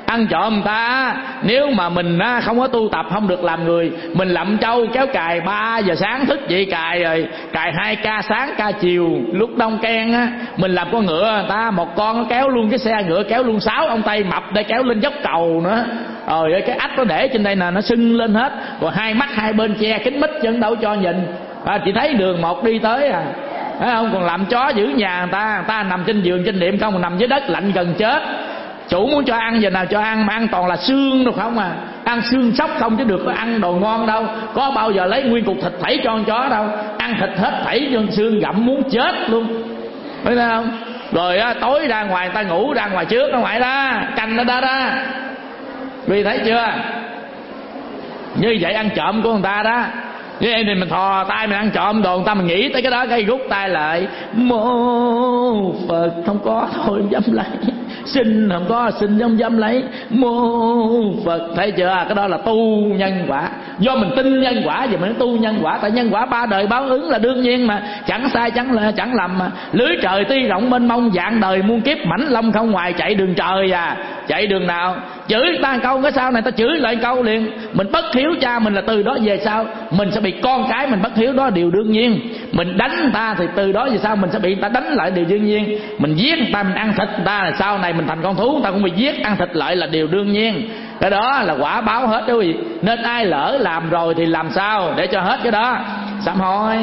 ăn trộm người ta, nếu mà mình không có tu tập, không được làm người. Mình lậm trâu kéo cài ba giờ sáng thức dậy cài rồi cài hai ca sáng ca chiều, lúc đông ken á mình làm con ngựa người ta, một con nó kéo luôn cái xe ngựa, kéo luôn sáu ông Tây mập để kéo lên dốc cầu nữa. Rồi cái ách nó để trên đây nè, nó sưng lên hết, rồi hai mắt hai bên che kín mít chân đâu cho nhìn, à, chỉ thấy đường một đi tới à. Thấy không? Còn làm chó giữ nhà người ta, người ta nằm trên giường trên đệm không, nằm dưới đất lạnh gần chết. Chủ muốn cho ăn giờ nào cho ăn, mà ăn toàn là xương đâu không à, ăn xương sóc không chứ được có ăn đồ ngon đâu. Có bao giờ lấy nguyên cục thịt thảy cho con chó đâu, ăn thịt hết thảy cho xương gặm muốn chết luôn, thấy không? Rồi á, tối ra ngoài người ta ngủ ra ngoài trước ra ngoài đó canh nó đó đó, vì thấy chưa? Như vậy ăn trộm của người ta đó. Như vậy thì mình thò tay mình ăn trộm đồ người ta, mình nghĩ tới cái đó cái rút tay lại, mô Phật không có thôi không dám lấy, xin không có xin không dám lấy, mô Phật. Thấy chưa? Cái đó là tu nhân quả. Do mình tin nhân quả giờ mình tu nhân quả. Tại nhân quả ba đời báo ứng là đương nhiên mà, chẳng sai chẳng chẳng lầm mà. Lưới trời tuy rộng mênh mông, dạng đời muôn kiếp, mảnh long không ngoài, chạy đường trời à, chạy đường nào? Chửi ta câu cái sau này ta chửi lại câu liền. Mình bất hiếu cha mình là từ đó về sau mình sẽ bị con cái mình bất hiếu, đó điều đương nhiên. Mình đánh người ta thì từ đó về sau mình sẽ bị người ta đánh lại, điều đương nhiên. Mình giết người ta, mình ăn thịt người ta là sau này mình thành con thú, người ta cũng bị giết ăn thịt lại là điều đương nhiên. Cái đó là quả báo hết đó quý vị. Nên ai lỡ làm rồi thì làm sao để cho hết cái đó? Sám hối,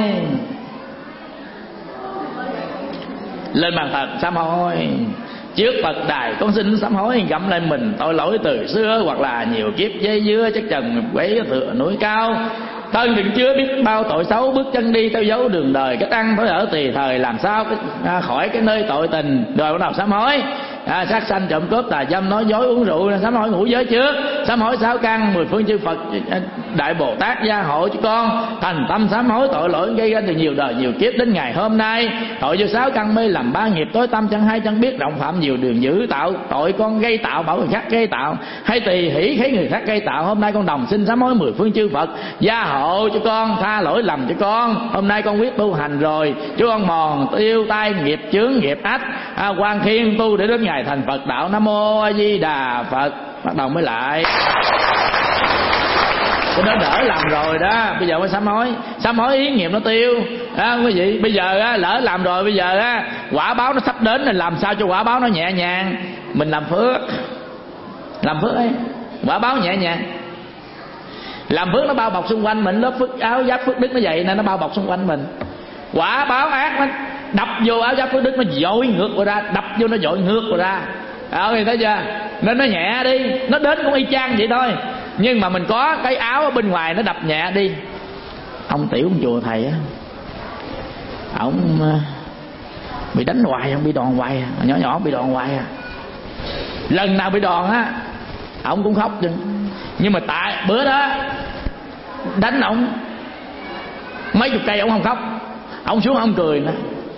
lên bàn thờ sám hối. Trước Phật đài con xin sám hối gẫm lên mình tội lỗi từ xưa, hoặc là nhiều kiếp dây dưa chắc chừng quấy tựa núi cao. Thân đừng chứa biết bao tội xấu, bước chân đi theo dấu đường đời, cách ăn thói ở tùy thời, làm sao cái, à, khỏi cái nơi tội tình. Rồi bắt đầu sám hối à, sát sanh trộm cướp tà dâm nói dối uống rượu, sám hối ngũ giới trước, sám hối sáu căn mười phương chư Phật đại Bồ Tát gia hộ cho con thành tâm sám hối tội lỗi gây ra từ nhiều đời nhiều kiếp đến ngày hôm nay. Tội do sáu căn mê làm ba nghiệp tối tâm, chẳng hay chẳng biết rộng phạm nhiều đường dữ, tạo tội con gây tạo bảo người khác gây tạo, hay tùy hỷ thấy người khác gây tạo. Hôm nay con đồng xin sám hối mười phương chư Phật gia hộ cho con, tha lỗi lầm cho con. Hôm nay con biết tu hành rồi, chú con mòn tiêu tay nghiệp chướng nghiệp ách, à, quan khiên tu để đến ngày thành Phật đạo. Nam mô A Di Đà Phật. Bắt đầu mới lại cái đó đỡ làm rồi đó, bây giờ mới sám hối. Sám hối ý nghiệp nó tiêu đó quý vị. Bây giờ á, lỡ làm rồi, bây giờ á, quả báo nó sắp đến, là làm sao cho quả báo nó nhẹ nhàng? Mình làm phước, làm phước ấy, quả báo nhẹ nhàng. Làm phước nó bao bọc xung quanh mình, lớp phước áo giáp phước đức nó vậy nên nó bao bọc xung quanh mình. Quả báo ác nó đập vô áo giáp phước đức nó dội ngược qua ra, đập vô nó dội ngược qua ra. Ờ thì thấy chưa? Nên nó nhẹ đi, nó đến cũng y chang vậy thôi. Nhưng mà mình có cái áo ở bên ngoài nó đập nhẹ đi. Ông tiểu ông chùa thầy á, ổng bị đánh hoài, ông bị đòn hoài à. Nhỏ nhỏ bị đòn hoài à. Lần nào bị đòn á ổng cũng khóc chứ. Nhưng mà tại bữa đó đánh ổng mấy chục cây ổng không khóc, ổng xuống ổng cười nữa.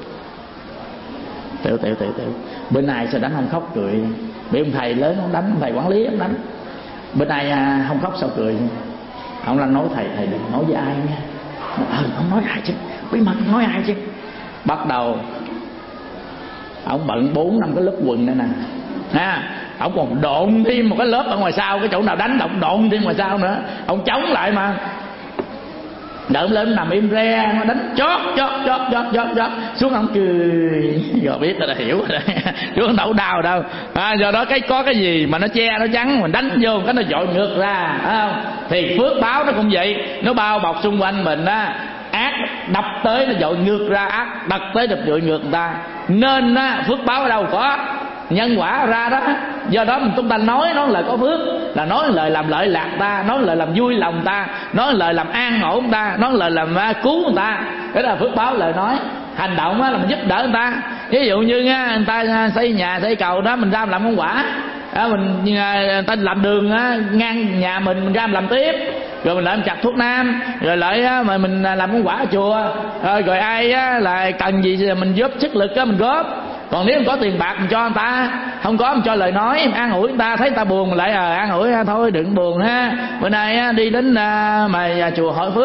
Tiểu tiểu tiểu tiểu bên này sao đánh không khóc cười? Bị ông thầy lớn ông đánh, ông thầy quản lý ông đánh. Bên này à, không khóc sao cười? Ông là nói thầy thầy đừng nói với ai nha. Ờ không nói ai chứ, bí mật nói ai chứ. Bắt đầu ông bận bốn năm cái lớp quần đây nè ha, ông còn độn thêm một cái lớp ở ngoài sau, cái chỗ nào đánh ông độn thêm ngoài sau nữa, ông chống lại mà. Đợm lên nằm im re, nó đánh chót chót chót chót chót chót xuống ông cười. Rồi biết là hiểu rồi đấy. Chứ không đâu đau đâu à, do đó cái có cái gì mà nó che nó chắn, mình đánh vô cái nó dội ngược ra, phải không? Thì phước báo nó cũng vậy, nó bao bọc xung quanh mình á. Ác đập tới nó dội ngược ra, ác đập tới đập dội ngược người ta. Nên á, phước báo ở đâu có, nhân quả ra đó. Do đó mình chúng ta nói nói lời có phước, là nói lời làm lợi lạc ta, nói lời làm vui lòng ta, nói lời làm an ổn ta, nói lời làm cứu người ta. Đó là phước báo lời nói. Hành động á là mình giúp đỡ người ta. Ví dụ như người ta xây nhà xây cầu đó, mình ra làm công quả đó, mình người ta làm đường á, ngang nhà mình mình ra mình làm tiếp. Rồi mình lại chặt thuốc nam, rồi lại á, mà mình làm công quả ở chùa. Rồi, rồi ai á, là cần gì mình giúp sức lực á, mình góp. Còn nếu không có tiền bạc mình cho người ta, không có mình cho lời nói, mình an ủi người ta, thấy người ta buồn mình lại à, an ủi thôi đừng buồn ha, bữa nay á, đi đến à, mà chùa Hội Phước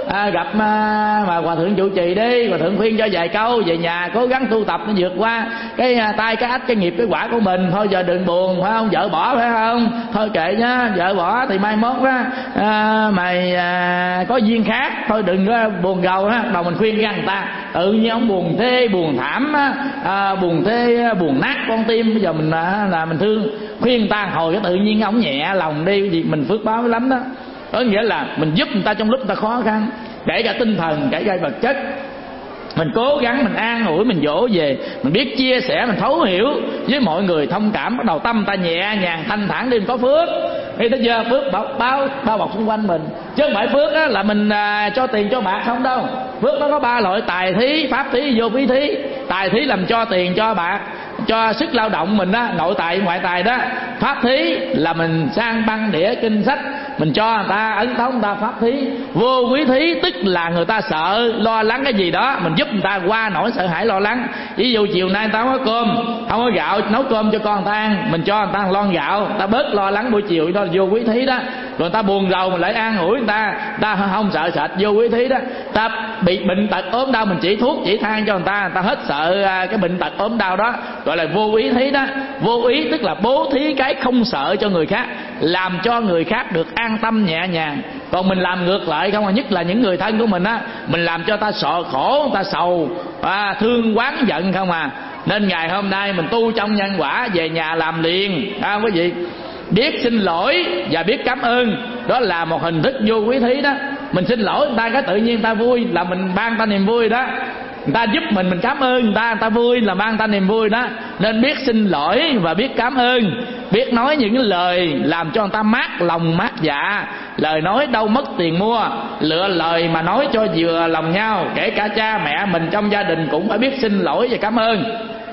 à, gặp mà, mà hòa thượng trụ trì đi, hòa thượng khuyên cho vài câu, về nhà cố gắng tu tập nó vượt qua cái à, tay cái ách cái nghiệp cái quả của mình. Thôi giờ đừng buồn phải không, vợ bỏ phải không, thôi kệ nhá, vợ bỏ thì mai mốt á à, mày à, có duyên khác, thôi đừng có buồn gầu á. Đầu mình khuyên ra người ta tự nhiên ông buồn thê buồn thảm á, à, buồn thê buồn nát con tim. Bây giờ mình à, là mình thương khuyên người ta hồi cái tự nhiên ông nhẹ lòng đi, vì mình phước báo lắm đó. Có nghĩa là mình giúp người ta trong lúc người ta khó khăn, kể cả tinh thần kể cả vật chất. Mình cố gắng mình an ủi, mình dỗ về, mình biết chia sẻ, mình thấu hiểu với mọi người, thông cảm, bắt đầu tâm ta nhẹ nhàng thanh thản đi, mình có phước. Khi tới giờ phước bao bao bao bọc xung quanh mình, chứ không phải phước á, là mình à, cho tiền cho bạc không đâu. Phước nó có ba loại: tài thí, pháp thí, vô phí thí. Tài thí làm cho tiền cho bạc, cho sức lao động mình đó, nội tài ngoại tài đó. Pháp thí là mình sang băng đĩa kinh sách, mình cho người ta ấn tống người ta pháp thí. Vô quý thí tức là người ta sợ lo lắng cái gì đó, mình giúp người ta qua nỗi sợ hãi lo lắng. Ví dụ chiều nay người ta không có cơm, không có gạo, nấu cơm cho con người ta ăn, mình cho người ta một lon gạo, người ta bớt lo lắng buổi chiều, đó là vô quý thí đó. Rồi người ta buồn rầu mình lại an ủi người ta, người ta không sợ sệt, vô quý thí đó. Ta bị bệnh tật ốm đau mình chỉ thuốc chỉ than cho người ta, người ta hết sợ cái bệnh tật ốm đau đó, gọi là vô ý thí đó. Vô ý tức là bố thí cái không sợ cho người khác, làm cho người khác được an tâm nhẹ nhàng. Còn mình làm ngược lại không, nhất là những người thân của mình á, mình làm cho ta sợ khổ, người ta sầu, à, thương oán giận không à. Nên ngày hôm nay mình tu trong nhân quả, về nhà làm liền à, quý vị. Biết xin lỗi và biết cảm ơn, đó là một hình thức vô quý thí đó. Mình xin lỗi người ta cái tự nhiên người ta vui, là mình ban người ta niềm vui đó. Người ta giúp mình, mình cảm ơn người ta, người ta vui là ban người ta niềm vui đó. Nên biết xin lỗi và biết cảm ơn, biết nói những cái lời làm cho người ta mát lòng mát dạ. Lời nói đâu mất tiền mua, lựa lời mà nói cho vừa lòng nhau. Kể cả cha mẹ mình trong gia đình cũng phải biết xin lỗi và cảm ơn.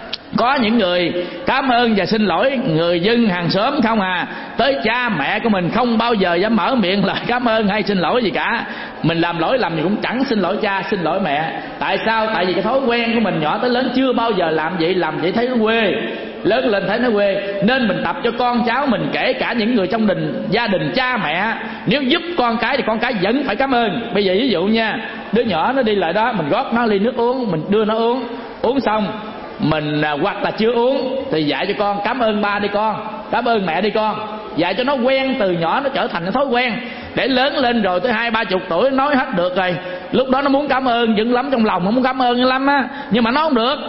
Có những người cảm ơn và xin lỗi người dân hàng xóm không à, tới cha mẹ của mình không bao giờ dám mở miệng lời cảm ơn hay xin lỗi gì cả. Mình làm lỗi lầm gì cũng chẳng xin lỗi cha, xin lỗi mẹ. Tại sao? Tại vì cái thói quen của mình nhỏ tới lớn chưa bao giờ làm vậy, làm vậy thấy nó quê, lớn lên thấy nó quê. Nên mình tập cho con cháu mình, kể cả những người trong đình gia đình cha mẹ, nếu giúp con cái thì con cái vẫn phải cảm ơn. Bây giờ ví dụ nha, đứa nhỏ nó đi lại đó, mình gót nó ly nước uống, mình đưa nó uống, uống xong mình hoặc là chưa uống thì dạy cho con cảm ơn ba đi con, cảm ơn mẹ đi con. Dạy cho nó quen từ nhỏ, nó trở thành cái thói quen. Để lớn lên rồi tới hai ba chục tuổi nói hết được rồi, lúc đó nó muốn cảm ơn dữ lắm, trong lòng nó muốn cảm ơn lắm á, nhưng mà nó không được.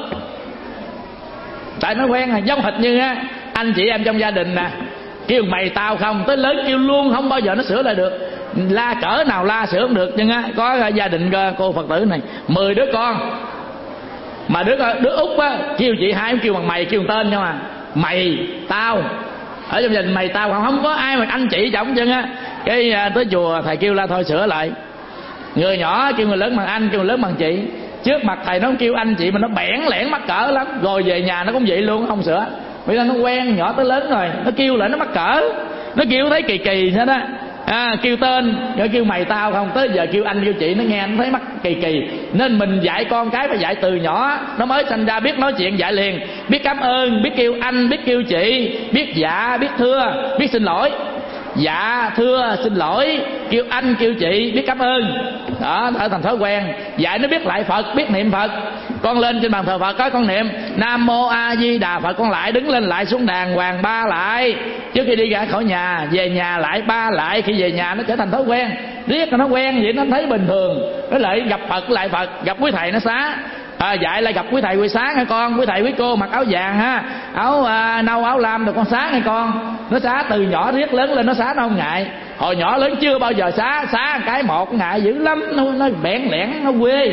Tại nó quen rồi. Giống hệt như á, anh chị em trong gia đình nè, kêu mày tao không, tới lớn kêu luôn, không bao giờ nó sửa lại được. La cỡ nào la sửa không được. Nhưng á, có gia đình cô Phật tử này mười đứa con, mà đứa đứa út á kêu chị hai kêu bằng mày, kêu tên nhau à, mày tao. Ở trong gia đình mày tao không, không có ai mà anh chị chồng chân á. Cái tới chùa thầy kêu la thôi sửa lại. Người nhỏ kêu người lớn bằng anh, kêu người lớn bằng chị. Trước mặt thầy nó kêu anh chị mà nó bẽn lẽn mắc cỡ lắm, rồi về nhà nó cũng vậy luôn, không sửa. Bây giờ nó quen, nhỏ tới lớn rồi nó kêu lại nó mắc cỡ, nó kêu thấy kỳ kỳ hết á. À, kêu tên rồi kêu mày tao không, tới giờ kêu anh kêu chị nó nghe nó thấy mắc kỳ kỳ. Nên mình dạy con cái phải dạy từ nhỏ, nó mới sinh ra biết nói chuyện dạy liền, biết cảm ơn, biết kêu anh, biết kêu chị, biết dạ, biết thưa, biết xin lỗi. Dạ thưa xin lỗi, kêu anh kêu chị, biết cảm ơn. Đó, trở thành thói quen. Dạy nó biết lại Phật, biết niệm Phật. Con lên trên bàn thờ Phật có con niệm Nam Mô A Di Đà Phật, con lại đứng lên lại xuống đàng hoàng ba lại. Trước khi đi ra khỏi nhà, về nhà lại ba lại. Khi về nhà nó trở thành thói quen, riết nó quen vậy nó thấy bình thường. Nó lại gặp Phật lại Phật, gặp quý thầy nó xá. À, dạy lại gặp quý thầy quý xá nghe con, quý thầy quý cô mặc áo vàng ha, áo à, nâu áo lam rồi con xá nghe con. Nó xá từ nhỏ riết lớn lên nó xá nó không ngại. Hồi nhỏ lớn chưa bao giờ xá, xá cái một ngại dữ lắm, nó, nó bẽn lẽn, nó quê.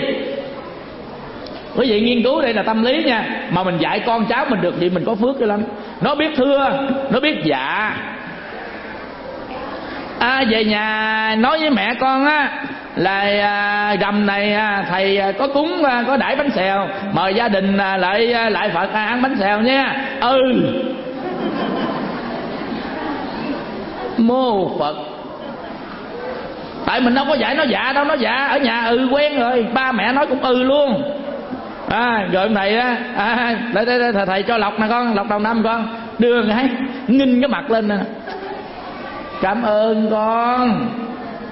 Quý vị nghiên cứu đây là tâm lý nha. Mà mình dạy con cháu mình được thì mình có phước lắm. Nó biết thưa, nó biết dạ. À, về nhà nói với mẹ con á là à, rằm này à, thầy à, có cúng à, có đãi bánh xèo, mời gia đình à, lại à, lại Phật à, ăn bánh xèo nha. Ừ, mô Phật. Tại mình đâu có dạy nó dạ đâu, nó dạ ở nhà ừ quen rồi, ba mẹ nói cũng ừ luôn. À, rồi ông thầy á à, đây, đây, đây, thầy, thầy cho lọc nè con, lọc đầu năm con, đưa cái nghinh cái mặt lên nè, cảm ơn con.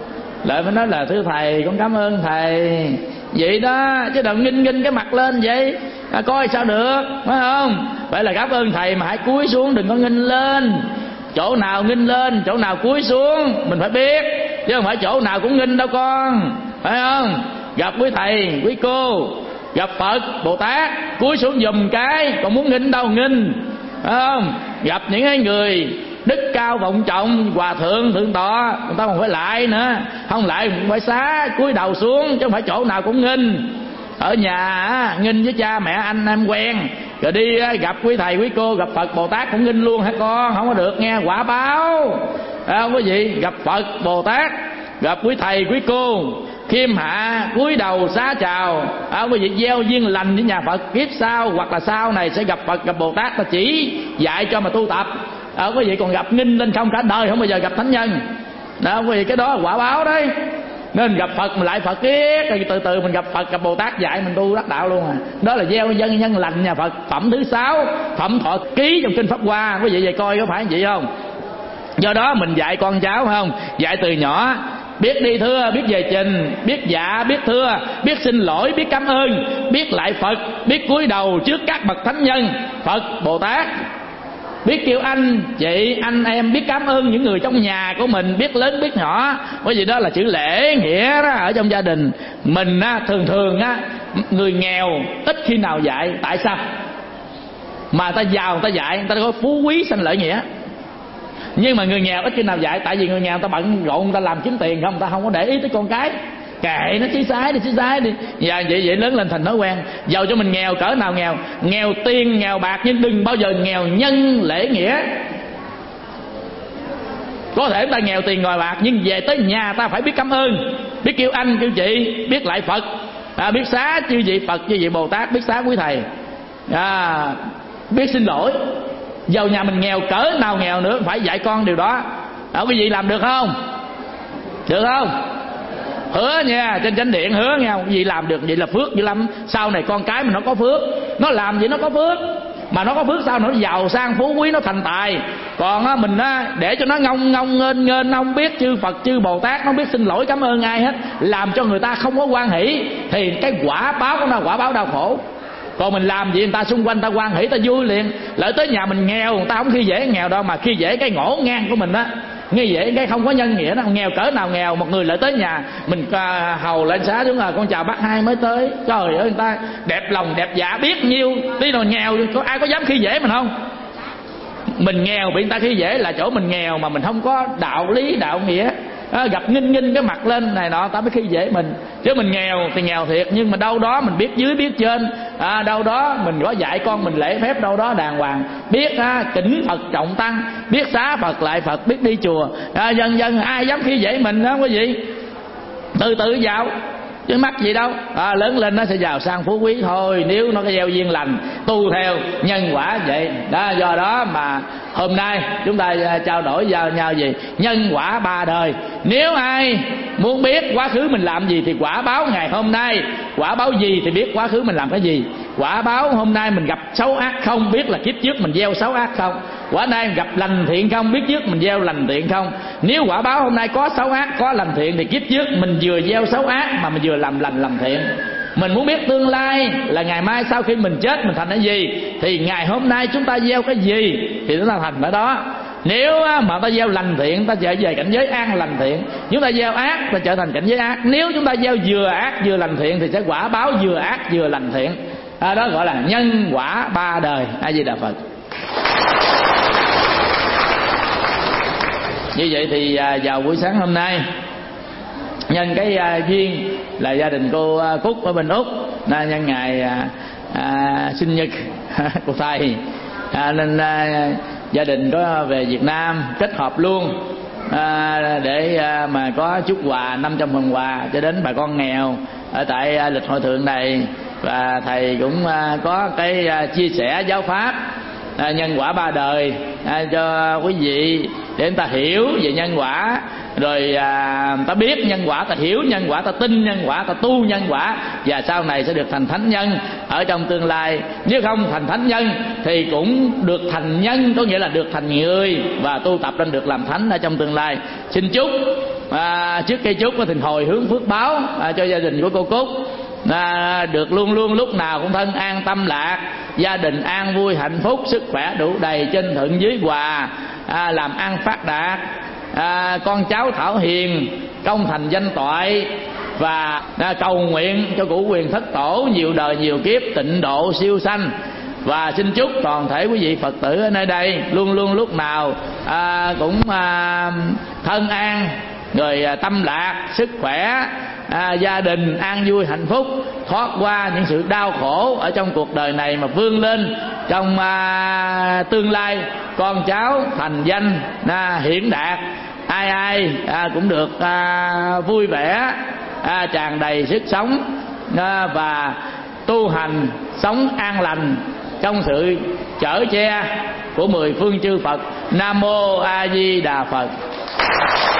Lại mới nói là thưa thầy, con cảm ơn thầy. Vậy đó, chứ đừng nghinh nghinh cái mặt lên vậy, à, coi sao được, phải không? Vậy là cảm ơn thầy mà hãy cúi xuống, đừng có nghinh lên. Chỗ nào nghinh lên, chỗ nào cúi xuống mình phải biết, chứ không phải chỗ nào cũng nghinh đâu con, phải không? Gặp quý thầy, quý cô, gặp Phật, Bồ Tát, cúi xuống giùm cái, còn muốn nghinh đâu nghinh, phải không? Gặp những cái người đức cao vọng trọng, hòa thượng, thượng tọa, người ta còn phải lại nữa, không lại cũng phải xá cúi đầu xuống, chứ không phải chỗ nào cũng nghinh. Ở nhà nghinh với cha mẹ anh em quen, rồi đi gặp quý thầy quý cô, gặp Phật Bồ Tát cũng nghinh luôn hả con? Không có được nghe, quả báo. À, không có gì, gặp Phật Bồ Tát, gặp quý thầy quý cô, khiêm hạ cúi đầu xá chào. À, không có gì, gieo duyên lành với nhà Phật, kiếp sau hoặc là sau này sẽ gặp Phật gặp Bồ Tát, ta chỉ dạy cho mà tu tập. À, không có gì, còn gặp nghinh lên không cả đời không bao giờ gặp thánh nhân. Đó, không có gì, cái đó là quả báo đấy. Nên gặp Phật mình lại Phật kiết, rồi từ từ mình gặp Phật gặp Bồ Tát dạy mình tu đắc đạo luôn à. Đó là gieo dân nhân lành nhà Phật. Phẩm thứ sáu, phẩm thọ ký trong kinh Pháp Hoa. Quý vị về coi có phải vậy không? Do đó mình dạy con cháu không, dạy từ nhỏ, biết đi thưa, biết về trình, biết dạ, biết thưa, biết xin lỗi, biết cảm ơn, biết lại Phật, biết cúi đầu trước các bậc thánh nhân Phật Bồ Tát, biết kêu anh chị anh em, biết cảm ơn những người trong nhà của mình, biết lớn biết nhỏ. Bởi vì đó là chữ lễ nghĩa đó. Ở trong gia đình mình á, thường thường á, người nghèo ít khi nào dạy. Tại sao? Mà ta giàu ta dạy, người ta có phú quý sanh lợi nghĩa. Nhưng mà người nghèo ít khi nào dạy. Tại vì người nghèo ta bận rộn, ta làm kiếm tiền không, ta không có để ý tới con cái. Kệ nó chí sái đi, chí sái đi. Và vậy vậy lớn lên thành thói quen. Dầu cho mình nghèo cỡ nào nghèo, nghèo tiền, nghèo bạc, nhưng đừng bao giờ nghèo nhân lễ nghĩa. Có thể ta nghèo tiền ngồi bạc, nhưng về tới nhà ta phải biết cảm ơn, biết kêu anh kêu chị, biết lại Phật, à, biết xá chư vị Phật chư vị Bồ Tát, biết xá quý thầy, à, biết xin lỗi. Dầu nhà mình nghèo cỡ nào nghèo nữa phải dạy con điều đó. À, quý vị làm được không? Được không? Hứa nha, trên chánh điện hứa nha. Quý vị làm được vậy là phước dữ lắm. Sau này con cái mình nó có phước, nó làm gì nó có phước, mà nó có phước sao nó giàu sang phú quý, nó thành tài. Còn á, mình á, để cho nó ngông ngông nghênh nghênh, nó không biết chư Phật chư Bồ Tát, nó không biết xin lỗi cảm ơn ai hết, làm cho người ta không có hoan hỷ, thì cái quả báo của nó quả báo đau khổ. Còn mình làm gì người ta xung quanh ta hoan hỷ, ta vui liền. Lỡ tới nhà mình nghèo, người ta không khi dễ nghèo đâu, mà khi dễ cái ngổ ngang của mình á, nghe vậy cái không có nhân nghĩa đó. Nghèo cỡ nào nghèo, một người lại tới nhà mình hầu lên xá đúng là con chào bác hai mới tới, trời ơi người ta đẹp lòng đẹp dạ biết nhiêu. Tí nào nghèo có ai có dám khi dễ mình không? Mình nghèo bị người ta khi dễ là chỗ mình nghèo mà mình không có đạo lý đạo nghĩa. À, gặp nghinh nghinh cái mặt lên này nọ ta mới khi dễ mình. Chứ mình nghèo thì nghèo thiệt, nhưng mà đâu đó mình biết dưới biết trên, à, đâu đó mình có dạy con mình lễ phép đâu đó đàng hoàng, biết à, kính Phật trọng tăng, biết xá Phật lại Phật, biết đi chùa, à, dần dần ai dám khi dễ mình đó quý vị. Từ từ vào chứ mắc gì đâu, à, lớn lên nó sẽ giàu sang phú quý thôi, nếu nó có gieo duyên lành tu theo nhân quả vậy đó. Do đó mà hôm nay chúng ta trao đổi vào nhau gì nhân quả ba đời. Nếu ai muốn biết quá khứ mình làm gì thì quả báo ngày hôm nay, quả báo gì thì biết quá khứ mình làm cái gì. Quả báo hôm nay mình gặp xấu ác không, biết là kiếp trước mình gieo xấu ác không. Quả nay gặp lành thiện không, biết trước mình gieo lành thiện không. Nếu quả báo hôm nay có xấu ác có lành thiện thì kiếp trước mình vừa gieo xấu ác mà mình vừa làm lành làm thiện. Mình muốn biết tương lai là ngày mai sau khi mình chết mình thành cái gì, thì ngày hôm nay chúng ta gieo cái gì thì chúng ta thành cái đó. Nếu mà ta gieo lành thiện ta trở về cảnh giới an lành thiện, chúng ta gieo ác ta trở thành cảnh giới ác. Nếu chúng ta gieo vừa ác vừa lành thiện thì sẽ quả báo vừa ác vừa lành thiện. À, đó gọi là nhân quả ba đời. A Di Đà Phật. Như vậy thì vào buổi sáng hôm nay, nhân cái uh, duyên là gia đình cô uh, Cúc ở bên Úc, là nhân ngày uh, uh, sinh nhật của thầy, uh, nên uh, gia đình có về Việt Nam kết hợp luôn uh, để uh, mà có chút quà năm trăm phần quà cho đến bà con nghèo ở tại uh, lịch hội thượng này. Và thầy cũng uh, có cái uh, chia sẻ giáo pháp uh, nhân quả ba đời uh, cho quý vị để người ta hiểu về nhân quả, rồi à, ta biết nhân quả, ta hiểu nhân quả, ta tin nhân quả, ta tu nhân quả, và sau này sẽ được thành thánh nhân ở trong tương lai. Nếu không thành thánh nhân thì cũng được thành nhân, có nghĩa là được thành người và tu tập nên được làm thánh ở trong tương lai. Xin chúc à, trước cây trúc thì hồi hướng phước báo à, cho gia đình của cô Cúc à, được luôn luôn lúc nào cũng thân an tâm lạc, gia đình an vui hạnh phúc, sức khỏe đủ đầy, trên thượng dưới hòa, à, làm ăn phát đạt, à, con cháu thảo hiền, công thành danh toại, và à, cầu nguyện cho cụ quyền thất tổ nhiều đời nhiều kiếp tịnh độ siêu sanh. Và xin chúc toàn thể quý vị Phật tử ở nơi đây luôn luôn lúc nào à, cũng à, thân an, người à, tâm lạc, sức khỏe, à, gia đình an vui hạnh phúc, thoát qua những sự đau khổ ở trong cuộc đời này mà vươn lên trong à, tương lai con cháu thành danh à, hiển đạt, ai ai à, cũng được à, vui vẻ, à, tràn đầy sức sống à, và tu hành sống an lành trong sự chở che của mười phương chư Phật. Nam mô A Di Đà Phật.